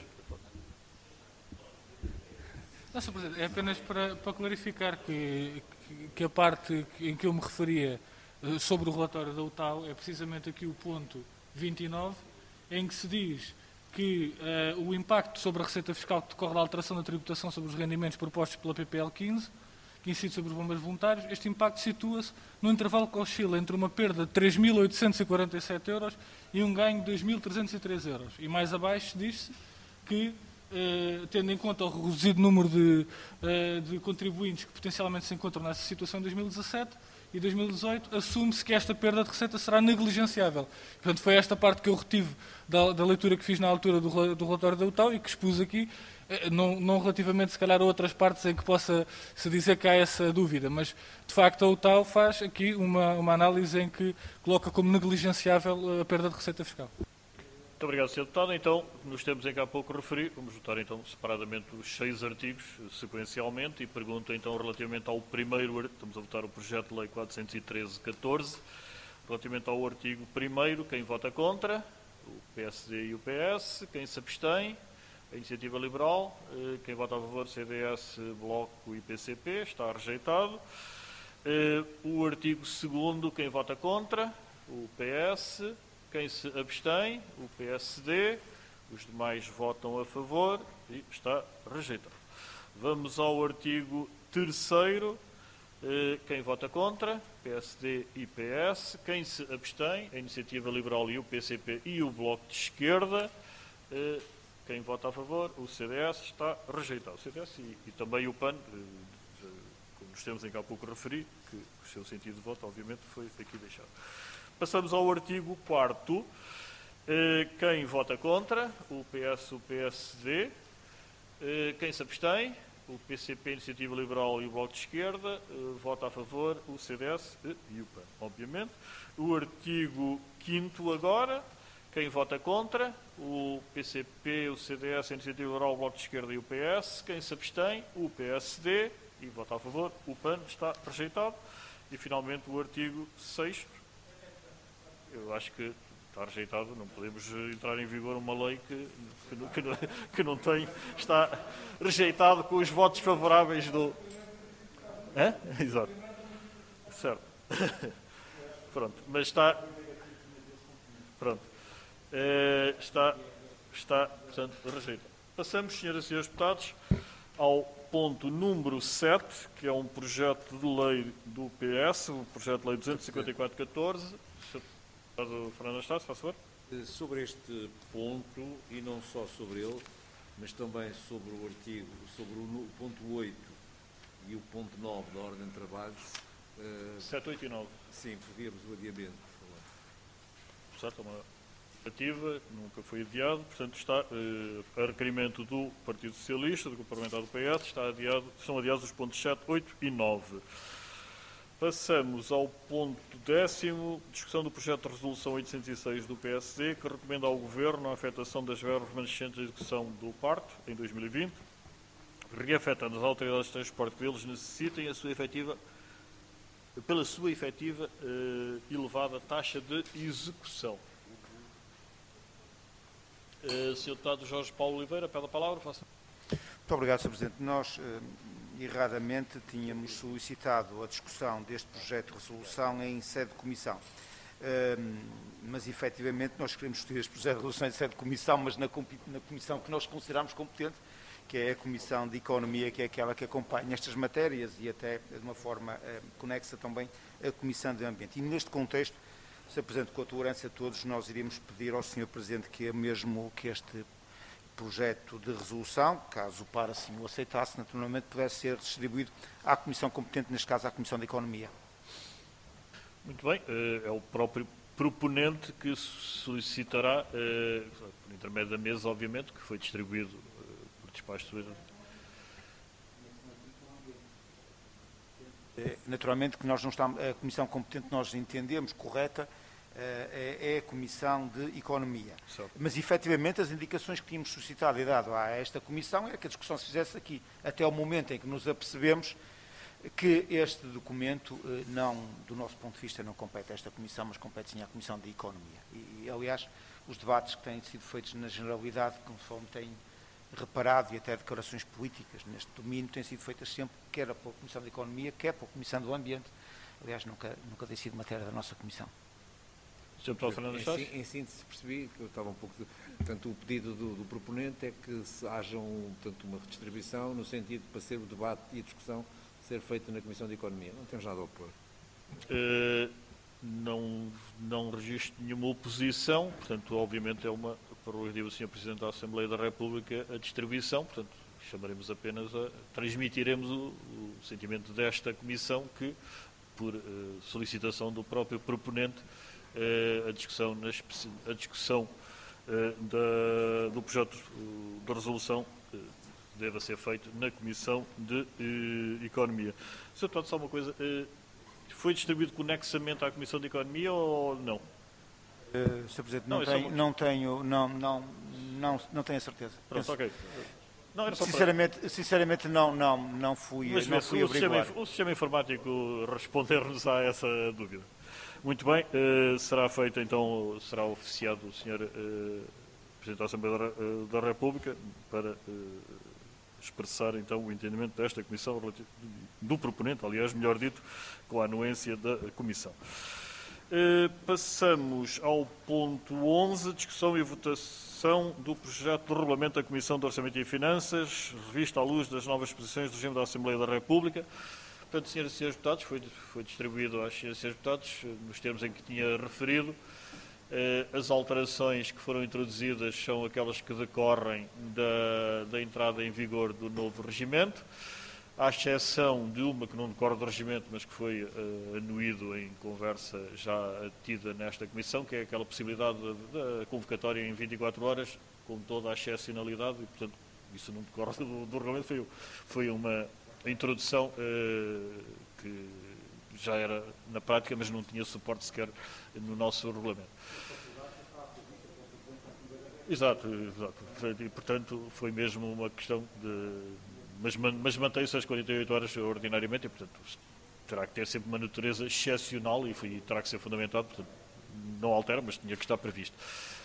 Não, Sr. Presidente, é apenas para clarificar que a parte em que eu me referia sobre o relatório da UTAU é precisamente aqui o ponto 29, em que se diz que o impacto sobre a receita fiscal que decorre da alteração da tributação sobre os rendimentos propostos pela PPL 15 que incide sobre os bombeiros voluntários, este impacto situa-se no intervalo que oscila entre uma perda de 3.847 euros e um ganho de 2.303 euros. E mais abaixo diz-se que, tendo em conta o reduzido número de contribuintes que potencialmente se encontram nessa situação em 2017 e 2018, assume-se que esta perda de receita será negligenciável. Portanto, foi esta parte que eu retive da leitura que fiz na altura do relatório da UTAU e que expus aqui, não relativamente, se calhar, a outras partes em que possa se dizer que há essa dúvida, mas, de facto, a UTAU faz aqui uma análise em que coloca como negligenciável a perda de receita fiscal. Muito obrigado, Sr. Deputado. Então, nos termos em que há pouco referi, vamos votar então separadamente os 6 artigos, sequencialmente, e pergunto então relativamente ao primeiro, estamos a votar o projeto de lei 413/14, relativamente ao artigo 1º, quem vota contra? O PSD e o PS. Quem se abstém? A Iniciativa Liberal. Quem vota a favor? CDS, Bloco e PCP. Está rejeitado. O artigo 2º, quem vota contra? O PS. Quem se abstém? O PSD. Os demais votam a favor e está rejeitado. Vamos ao artigo 3º. Quem vota contra? PSD e PS. Quem se abstém? A Iniciativa Liberal e o PCP e o Bloco de Esquerda. Quem vota a favor? O CDS. Está rejeitado. O CDS e também o PAN, como nos temos em que há pouco referi, que o seu sentido de voto, obviamente, foi aqui deixado. Passamos ao artigo 4º. Quem vota contra? O PS, o PSD. Quem se abstém? O PCP, a Iniciativa Liberal e o Bloco de Esquerda. Vota a favor o CDS e o PAN, obviamente. O artigo 5º agora. Quem vota contra? O PCP, o CDS, a Iniciativa Liberal, o Bloco de Esquerda e o PS. Quem se abstém? O PSD. E vota a favor o PAN. Está rejeitado. E, finalmente, o artigo 6º. Eu acho que está rejeitado, não podemos entrar em vigor uma lei que não tem, está rejeitado com os votos favoráveis do... Hã? Exato. Certo. Pronto, mas está... Pronto. Está, portanto, rejeitado. Passamos, senhoras e senhores deputados, ao ponto número 7, que é um projeto de lei do PS, o projeto de lei 254/14. Fernando Anastácio, faz favor. Sobre este ponto, e não só sobre ele, mas também sobre o artigo, sobre o ponto 8 e o ponto 9 da ordem de trabalhos. 7, 8 e 9. Sim, pedíamos o adiamento, por favor. Certo, uma ativa, nunca foi adiado, portanto está a requerimento do Partido Socialista, do Grupo Parlamentar do PS, são adiados os pontos 7, 8 e 9. Passamos ao ponto 10º, discussão do projeto de resolução 806 do PSD, que recomenda ao Governo a afetação das verbas remanescentes de execução do parto em 2020, reafetando as autoridades de transporte que eles necessitem pela sua efetiva elevada taxa de execução. Sr. Deputado Jorge Paulo Oliveira, pede a palavra. Faça. Muito obrigado, Sr. Presidente. Nós, erradamente, tínhamos solicitado a discussão deste projeto de resolução em sede de comissão. Mas, efetivamente, nós queremos discutir este projeto de resolução em sede de comissão, mas na comissão que nós consideramos competente, que é a Comissão de Economia, que é aquela que acompanha estas matérias e até, de uma forma conexa também, a Comissão de Ambiente. E, neste contexto, Sr. Presidente, com a tolerância de todos, nós iríamos pedir ao Sr. Presidente que é mesmo que este projeto de resolução, caso o PAR assim o aceitasse, naturalmente pudesse ser distribuído à Comissão competente, neste caso à Comissão de Economia. Muito bem, é o próprio proponente que solicitará, por intermédio da mesa, obviamente, que foi distribuído por despacho. Naturalmente que nós não estamos, a Comissão competente nós entendemos correta, é a Comissão de Economia. Certo. Mas, efetivamente, as indicações que tínhamos solicitado e dado a esta Comissão era que a discussão se fizesse aqui, até o momento em que nos apercebemos que este documento, não, do nosso ponto de vista, não compete a esta Comissão, mas compete sim à Comissão de Economia. E aliás, os debates que têm sido feitos na generalidade, conforme têm reparado, e até declarações políticas neste domínio, têm sido feitas sempre, quer pela Comissão de Economia, quer pela Comissão do Ambiente. Aliás, nunca tem sido matéria da nossa Comissão. Sr. Deputado Fernando Anastácio. Em síntese, percebi que eu estava um pouco... Portanto, o pedido do proponente é que haja uma redistribuição no sentido de para ser o debate e a discussão ser feito na Comissão de Economia. Não temos nada a opor. Não registro nenhuma oposição, portanto, obviamente é uma prerrogativa do Sr. Presidente da Assembleia da República a distribuição, portanto, chamaremos apenas transmitiremos o sentimento desta Comissão que, por solicitação do próprio proponente, a discussão do projeto de resolução deva ser feito na Comissão de Economia. Sr. Deputado, só uma coisa, foi distribuído conexamente à Comissão de Economia ou não? Sr. Presidente, não tenho a certeza. Pronto, ok. Não, sinceramente não fui averiguar. O sistema informático responder-nos a essa dúvida. Muito bem, será feito então, será oficiado o Sr. Presidente da Assembleia da República para expressar então o entendimento desta Comissão, do proponente, aliás, melhor dito, com a anuência da Comissão. Passamos ao ponto 11, discussão e votação do projeto de regulamento da Comissão de Orçamento e Finanças, revista à luz das novas posições do regime da Assembleia da República. Portanto, senhoras e senhores deputados, foi distribuído às senhoras e senhores deputados, nos termos em que tinha referido. As alterações que foram introduzidas são aquelas que decorrem da entrada em vigor do novo regimento, à exceção de uma que não decorre do regimento, mas que foi anuído em conversa já tida nesta Comissão, que é aquela possibilidade da convocatória em 24 horas, com toda a excepcionalidade, e, portanto, isso não decorre do regulamento, foi uma introdução que já era na prática, mas não tinha suporte sequer no nosso regulamento. Exato. E, portanto, foi mesmo uma questão de... Mas mantém-se às 48 horas ordinariamente e, portanto, terá que ter sempre uma natureza excepcional e terá que ser fundamentado, portanto, não altera, mas tinha que estar previsto.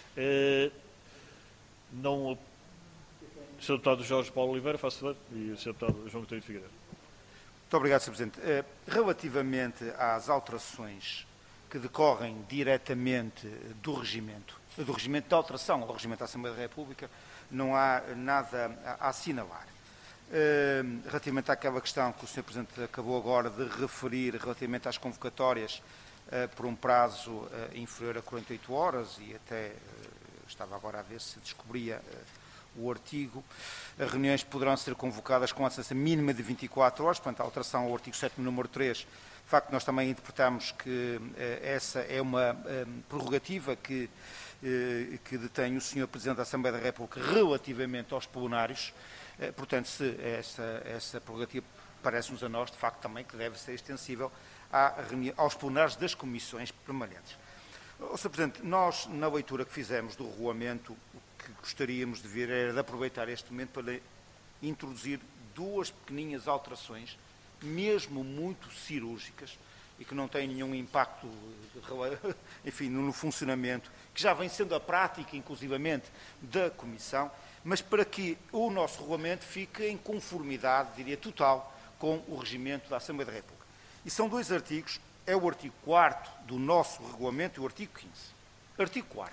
O Sr. Deputado Jorge Paulo Oliveira, faço favor, e o Sr. Deputado João Coutinho de Figueiredo. Muito obrigado, Sr. Presidente. Relativamente às alterações que decorrem diretamente do regimento de alteração ao regimento da Assembleia da República, não há nada a assinalar. Relativamente àquela questão que o Sr. Presidente acabou agora de referir, relativamente às convocatórias por um prazo inferior a 48 horas, e até estava agora a ver se descobria o artigo, as reuniões poderão ser convocadas com antecedência mínima de 24 horas, portanto, a alteração ao artigo 7º, número 3, de facto, nós também interpretamos que essa é uma prerrogativa que detém o Sr. Presidente da Assembleia da República relativamente aos plenários. Portanto, se essa prerrogativa parece-nos a nós, de facto, também que deve ser extensível aos plenários das comissões permanentes. Sr. Presidente, nós, na leitura que fizemos do regulamento, o que gostaríamos de ver era de aproveitar este momento para introduzir duas pequeninhas alterações, mesmo muito cirúrgicas, e que não têm nenhum impacto, enfim, no funcionamento, que já vem sendo a prática, inclusivamente, da Comissão, mas para que o nosso regulamento fique em conformidade, diria, total, com o regimento da Assembleia da República. E são dois artigos, é o artigo 4º do nosso regulamento e o artigo 15º. Artigo 4º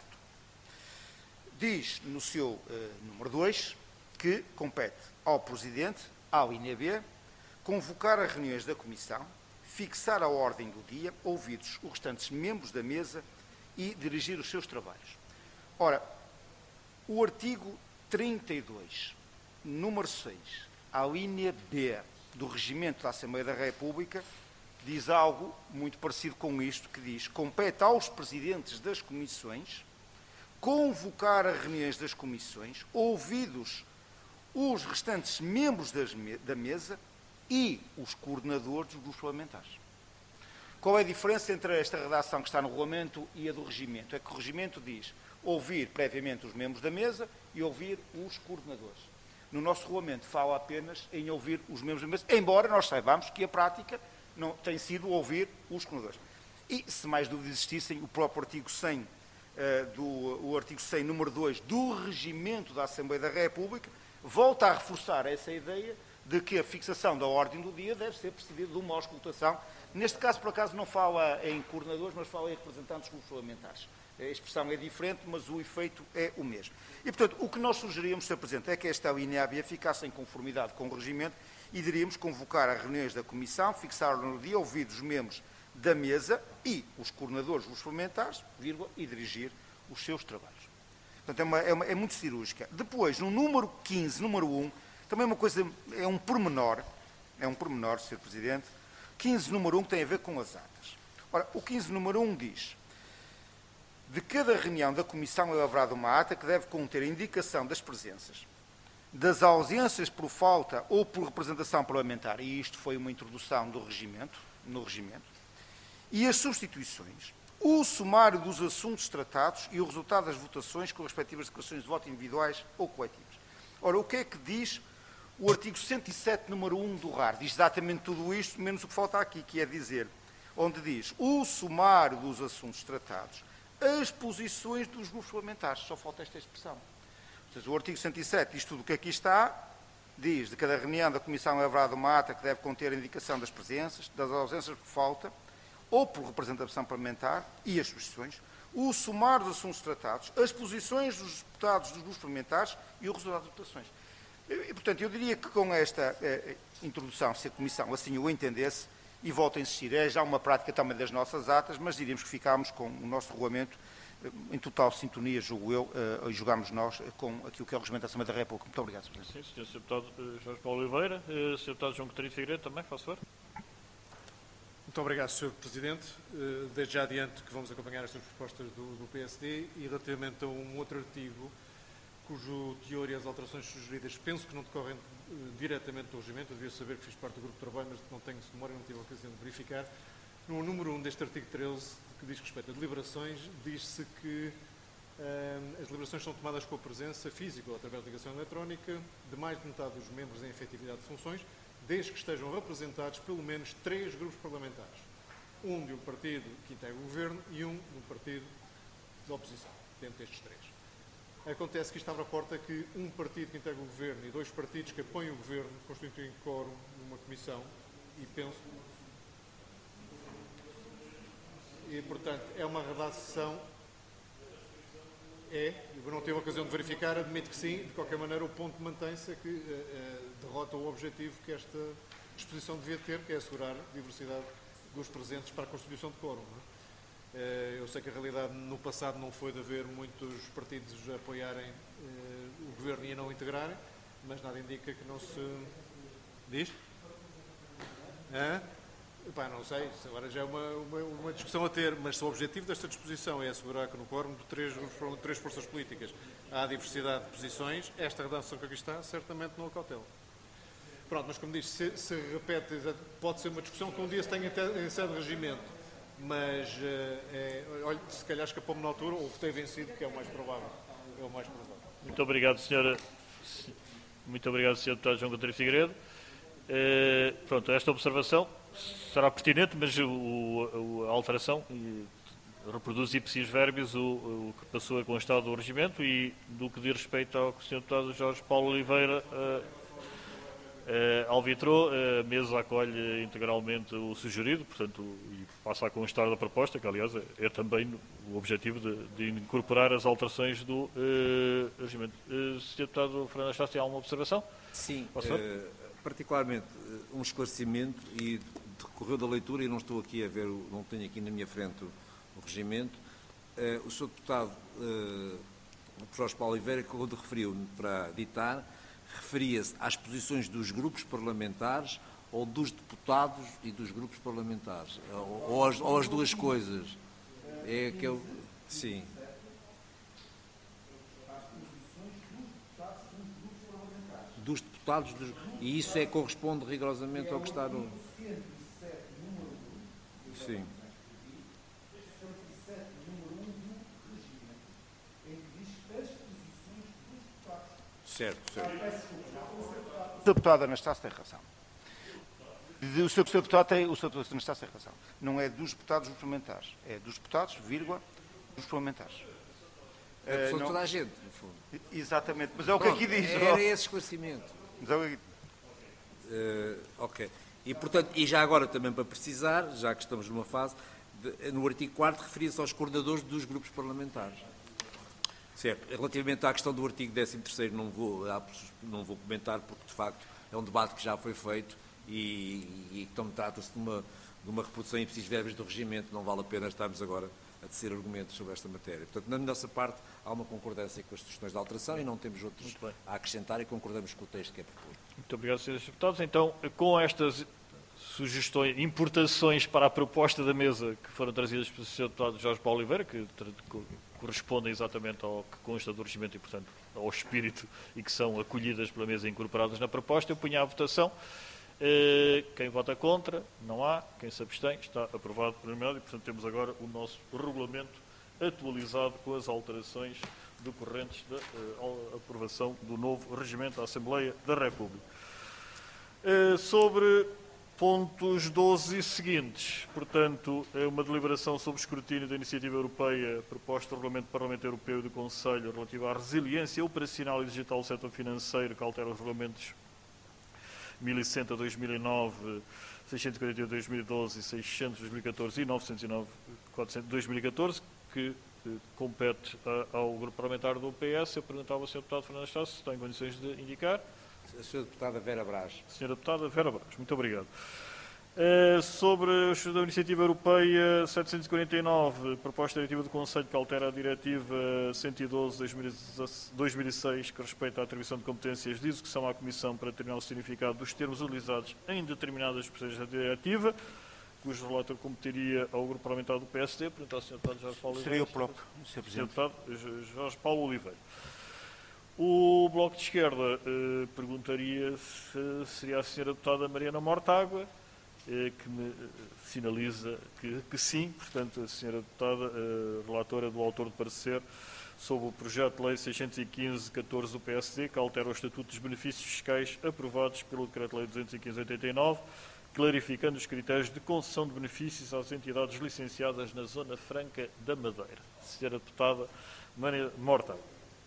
diz, no seu número 2, que compete ao Presidente, à linha B, convocar as reuniões da Comissão, fixar a ordem do dia, ouvidos os restantes membros da mesa e dirigir os seus trabalhos. Ora, o artigo 32, número 6, a linha B do Regimento da Assembleia da República, diz algo muito parecido com isto, que diz: compete aos presidentes das comissões convocar as reuniões das comissões, ouvidos os restantes membros da mesa e os coordenadores dos grupos parlamentares. Qual é a diferença entre esta redação que está no regulamento e a do regimento? É que o regimento diz ouvir previamente os membros da mesa e ouvir os coordenadores. No nosso regulamento fala apenas em ouvir os membros da mesa, embora nós saibamos que a prática não tem sido ouvir os coordenadores. E, se mais dúvidas existissem, o próprio artigo 100, o artigo 100, número 2, do Regimento da Assembleia da República, volta a reforçar essa ideia de que a fixação da ordem do dia deve ser precedida de uma auscultação. Neste caso, por acaso, não fala em coordenadores, mas fala em representantes dos grupos parlamentares. A expressão é diferente, mas o efeito é o mesmo. E, portanto, o que nós sugeríamos, Sr. Presidente, é que esta linha AB ficasse em conformidade com o regimento e diríamos convocar as reuniões da Comissão, fixar no dia, ouvir os membros da mesa e os coordenadores dos parlamentares, e dirigir os seus trabalhos. Portanto, é muito cirúrgica. Depois, no número 15, número 1, também uma coisa, é um pormenor, Sr. Presidente, 15, número 1, que tem a ver com as atas. Ora, o 15, número 1 diz: de cada reunião da Comissão é elaborada uma ata que deve conter a indicação das presenças, das ausências por falta ou por representação parlamentar, e isto foi uma introdução no regimento, e as substituições, o sumário dos assuntos tratados e o resultado das votações com as respectivas declarações de voto individuais ou coletivas. Ora, o que é que diz o artigo 107, número 1 do RAR? Diz exatamente tudo isto, menos o que falta aqui, que é dizer, onde diz o sumário dos assuntos tratados, as posições dos grupos parlamentares. Só falta esta expressão. Ou seja, o artigo 107 diz tudo o que aqui está, diz de cada reunião da Comissão é elaborada uma ata que deve conter a indicação das presenças, das ausências por falta ou por representação parlamentar e as substituições, o sumário dos assuntos tratados, as posições dos deputados dos grupos parlamentares e o resultado das votações. E, portanto, eu diria que com esta introdução, se a Comissão assim o entendesse, e volto a insistir, é já uma prática também das nossas atas, mas diríamos que ficámos com o nosso regulamento em total sintonia, julgo eu, e julgámos nós, com aquilo que é o regimento da Assembleia da República. Muito obrigado, Sr. Presidente. Sim, Sr. Deputado Jorge Paulo Oliveira. Sr. Deputado João Coutinho Figueiredo, também, faço favor. Muito obrigado, Sr. Presidente. Desde já adiante que vamos acompanhar estas propostas do PSD e relativamente a um outro artigo cujo teor e as alterações sugeridas penso que não decorrem diretamente do regimento. Eu devia saber que fiz parte do grupo de trabalho, mas não tenho memória e não tive a ocasião de verificar. No número 1 deste artigo 13, que diz respeito a deliberações, diz-se que as deliberações são tomadas com a presença física ou através de ligação eletrónica de mais de metade dos membros em efetividade de funções, desde que estejam representados pelo menos 3 grupos parlamentares. Um de um partido que integra o Governo e um de um partido da oposição, dentro destes 3. Acontece que isto abre a porta que um partido que integra o Governo e 2 partidos que apoiam o Governo constituem quórum numa comissão e penso... E, portanto, é uma redação... eu não tive a ocasião de verificar, admito que sim. De qualquer maneira, o ponto mantém-se é que derrota o objetivo que esta disposição devia ter, que é assegurar a diversidade dos presentes para a constituição de quórum. Eu sei que a realidade no passado não foi de haver muitos partidos a apoiarem o Governo e a não integrarem, mas nada indica que não se... Diz? Epá, não sei, agora já é uma discussão a ter, mas se o objetivo desta disposição é assegurar que no quórum de 3 forças políticas há diversidade de posições, esta redação que aqui está certamente não acautela. Pronto, mas como disse, se repete, pode ser uma discussão que um dia se tenha em sede de regimento, mas olha, se calhar escapou-me na altura, ou votei vencido, que é o mais provável. Muito obrigado, Sr. Deputado João Coutinho Figueiredo. Pronto, esta observação será pertinente, mas a alteração reproduz ipsis verbis o que passou a constar do regimento e do que diz respeito ao que o Sr. Deputado Jorge Paulo Oliveira alvitrou, a mesa acolhe integralmente o sugerido, portanto, e passa a constar da proposta, que aliás é também o objetivo de incorporar as alterações do regimento. Sr. Deputado Fernando Anastácio, tem alguma observação? Sim, particularmente um esclarecimento e decorreu da leitura, e não estou aqui a ver, não tenho aqui na minha frente o regimento. O Sr. Deputado Jorge Paulo Oliveira, quando referiu para ditar, referia-se às posições dos grupos parlamentares ou dos deputados e dos grupos parlamentares, ou as duas coisas. É que eu... Sim. Dos deputados, e isso corresponde rigorosamente ao que está no... Sim. Certo. O deputado Anastácio tem razão. O Sr. Deputado Anastácio tem razão. Não é dos deputados parlamentares, é dos deputados, dos parlamentares. É de toda a gente, no fundo. Exatamente, mas é o que aqui diz. Era esse esclarecimento. Ok. E, portanto, e já agora também para precisar, já que estamos numa fase, no artigo 4º referia-se aos coordenadores dos grupos parlamentares. Certo. Relativamente à questão do artigo 13º, não vou comentar, porque de facto é um debate que já foi feito e então trata-se de uma reprodução em precisos verbos do regimento, não vale a pena estarmos agora a tecer argumentos sobre esta matéria. Portanto, na nossa parte, há uma concordância com as sugestões de alteração e não temos outros a acrescentar e concordamos com o texto que é proposto. Muito obrigado, Srs. Deputados. Então, com estas sugestões, importações para a proposta da mesa que foram trazidas pelo Sr. Deputado Jorge Paulo Oliveira, que correspondem exatamente ao que consta do regimento e, portanto, ao espírito e que são acolhidas pela mesa e incorporadas na proposta, eu ponho à votação. Quem vota contra? Não há. Quem se abstém? Está aprovado por unanimidade e, portanto, temos agora o nosso regulamento atualizado com as alterações decorrentes da aprovação do novo regimento da Assembleia da República. Sobre pontos 12 e seguintes, portanto, é uma deliberação sobre escrutínio da Iniciativa Europeia, proposta do Regulamento do Parlamento Europeu e do Conselho relativa à resiliência operacional e digital do setor financeiro, que altera os regulamentos 1060/2009, 641/2012 e 600/2014 e 909/2014, que compete ao Grupo Parlamentar do PS. Eu perguntava ao Sr. Deputado Fernando Estácio se está em condições de indicar. A Sra. Deputada Vera Brás. Sra. Deputada Vera Brás, muito obrigado. Sobre a Iniciativa Europeia 749, proposta diretiva do Conselho que altera a Diretiva 112/2006, que respeita à atribuição de competências de execução à Comissão para determinar o significado dos termos utilizados em determinadas expressões da Diretiva, cujo relator competiria ao Grupo Parlamentar do PSD. Portanto, ao Sr. Deputado Jorge Paulo Oliveira. Seria eu próprio, Sr. Presidente. Sr. Deputado Jorge Paulo Oliveira. O Bloco de Esquerda perguntaria se seria a Sra. Deputada Mariana Mortágua, que me sinaliza que sim. Portanto, a Sra. Deputada, relatora do autor de parecer sobre o projeto de lei 615/14 do PSD, que altera o Estatuto dos Benefícios Fiscais aprovados pelo Decreto-Lei 215/89, clarificando os critérios de concessão de benefícios às entidades licenciadas na Zona Franca da Madeira. Sra. Deputada Mariana Mortágua.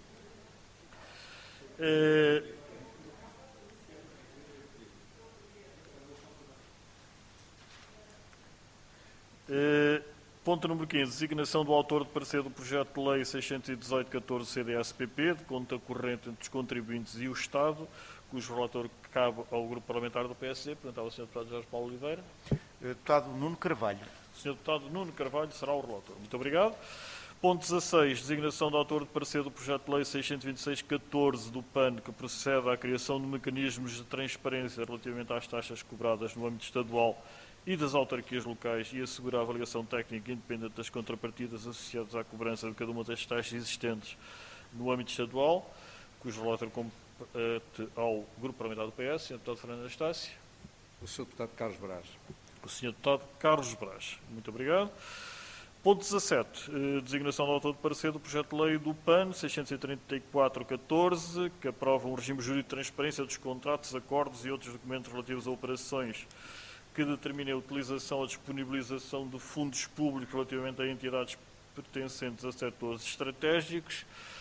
Ponto número 15. Designação do autor de parecer do projeto de lei 618/14 CDS-PP, de conta corrente entre os contribuintes e o Estado, cujo relator cabe ao Grupo Parlamentar do PSD. Perguntava ao Sr. Deputado Jorge Paulo Oliveira. Deputado Nuno Carvalho. Sr. Deputado Nuno Carvalho será o relator. Muito obrigado. Ponto 16. Designação do autor de parecer do projeto de lei 626/14 do PAN, que procede à criação de mecanismos de transparência relativamente às taxas cobradas no âmbito estadual e das autarquias locais e assegura a avaliação técnica independente das contrapartidas associadas à cobrança de cada uma das taxas existentes no âmbito estadual, cujo relator compete ao Grupo Parlamentar do PS, Sr. Deputado Fernando Estácio. O Sr. Deputado Carlos Brás. O Sr. Deputado Carlos Brás. Muito obrigado. Ponto 17. Designação do autor de parecer do projeto de lei do PAN 634/14, que aprova um regime jurídico de transparência dos contratos, acordos e outros documentos relativos a operações que determinem a utilização ou disponibilização de fundos públicos relativamente a entidades pertencentes a setores estratégicos.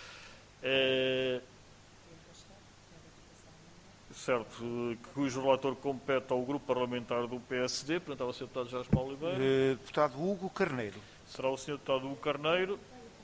Certo, cujo relator compete ao Grupo Parlamentar do PSD. Perguntava ao Sr. Deputado Jorge Paulo Oliveira. Deputado Hugo Carneiro. Será o Sr. Deputado Hugo Carneiro.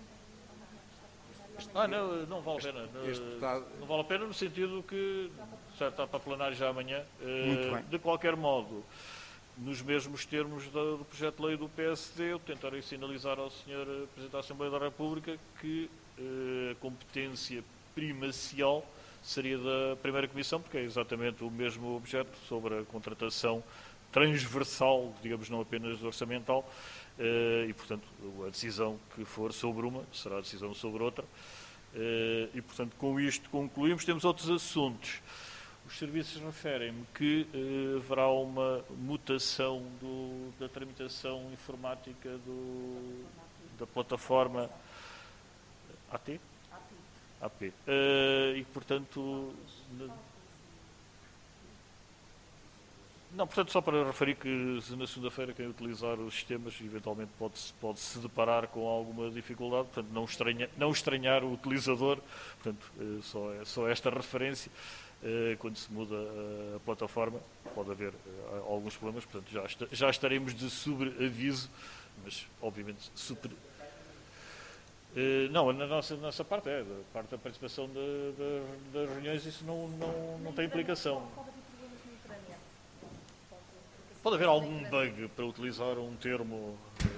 Não vale a pena. Não vale a pena no sentido que está para plenário já amanhã. Muito bem. De qualquer modo, nos mesmos termos do projeto de lei do PSD, eu tentarei sinalizar ao Sr. Presidente da Assembleia da República que a competência primacial seria da primeira comissão, porque é exatamente o mesmo objeto sobre a contratação transversal, digamos, não apenas orçamental, e, portanto, a decisão que for sobre uma será a decisão sobre outra. E, portanto, com isto concluímos. Temos outros assuntos. Os serviços referem-me que haverá uma mutação da tramitação informática da plataforma AT? AP. E, portanto... Não, portanto, só para referir que na segunda-feira quem utilizar os sistemas eventualmente pode-se deparar com alguma dificuldade, portanto não estranhar o utilizador, portanto só esta referência, quando se muda a plataforma pode haver alguns problemas, portanto já estaremos de sobreaviso mas obviamente não, na nossa parte da parte da participação das reuniões, isso não tem implicação. Pode haver algum bug, para utilizar um termo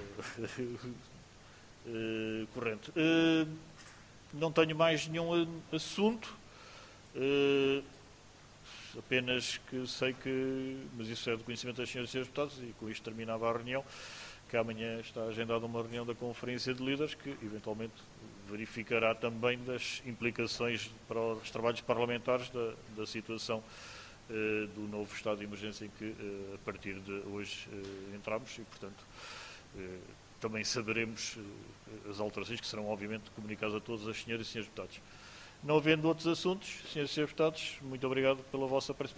corrente. Não tenho mais nenhum assunto, apenas que sei que, mas isso é de conhecimento das senhoras e senhores deputados, e com isto terminava a reunião, que amanhã está agendada uma reunião da Conferência de Líderes, que eventualmente verificará também das implicações para os trabalhos parlamentares da situação do novo estado de emergência em que a partir de hoje entramos, e portanto também saberemos as alterações que serão obviamente comunicadas a todas as senhoras e senhores deputados. Não havendo outros assuntos, senhoras e senhores deputados, muito obrigado pela vossa participação.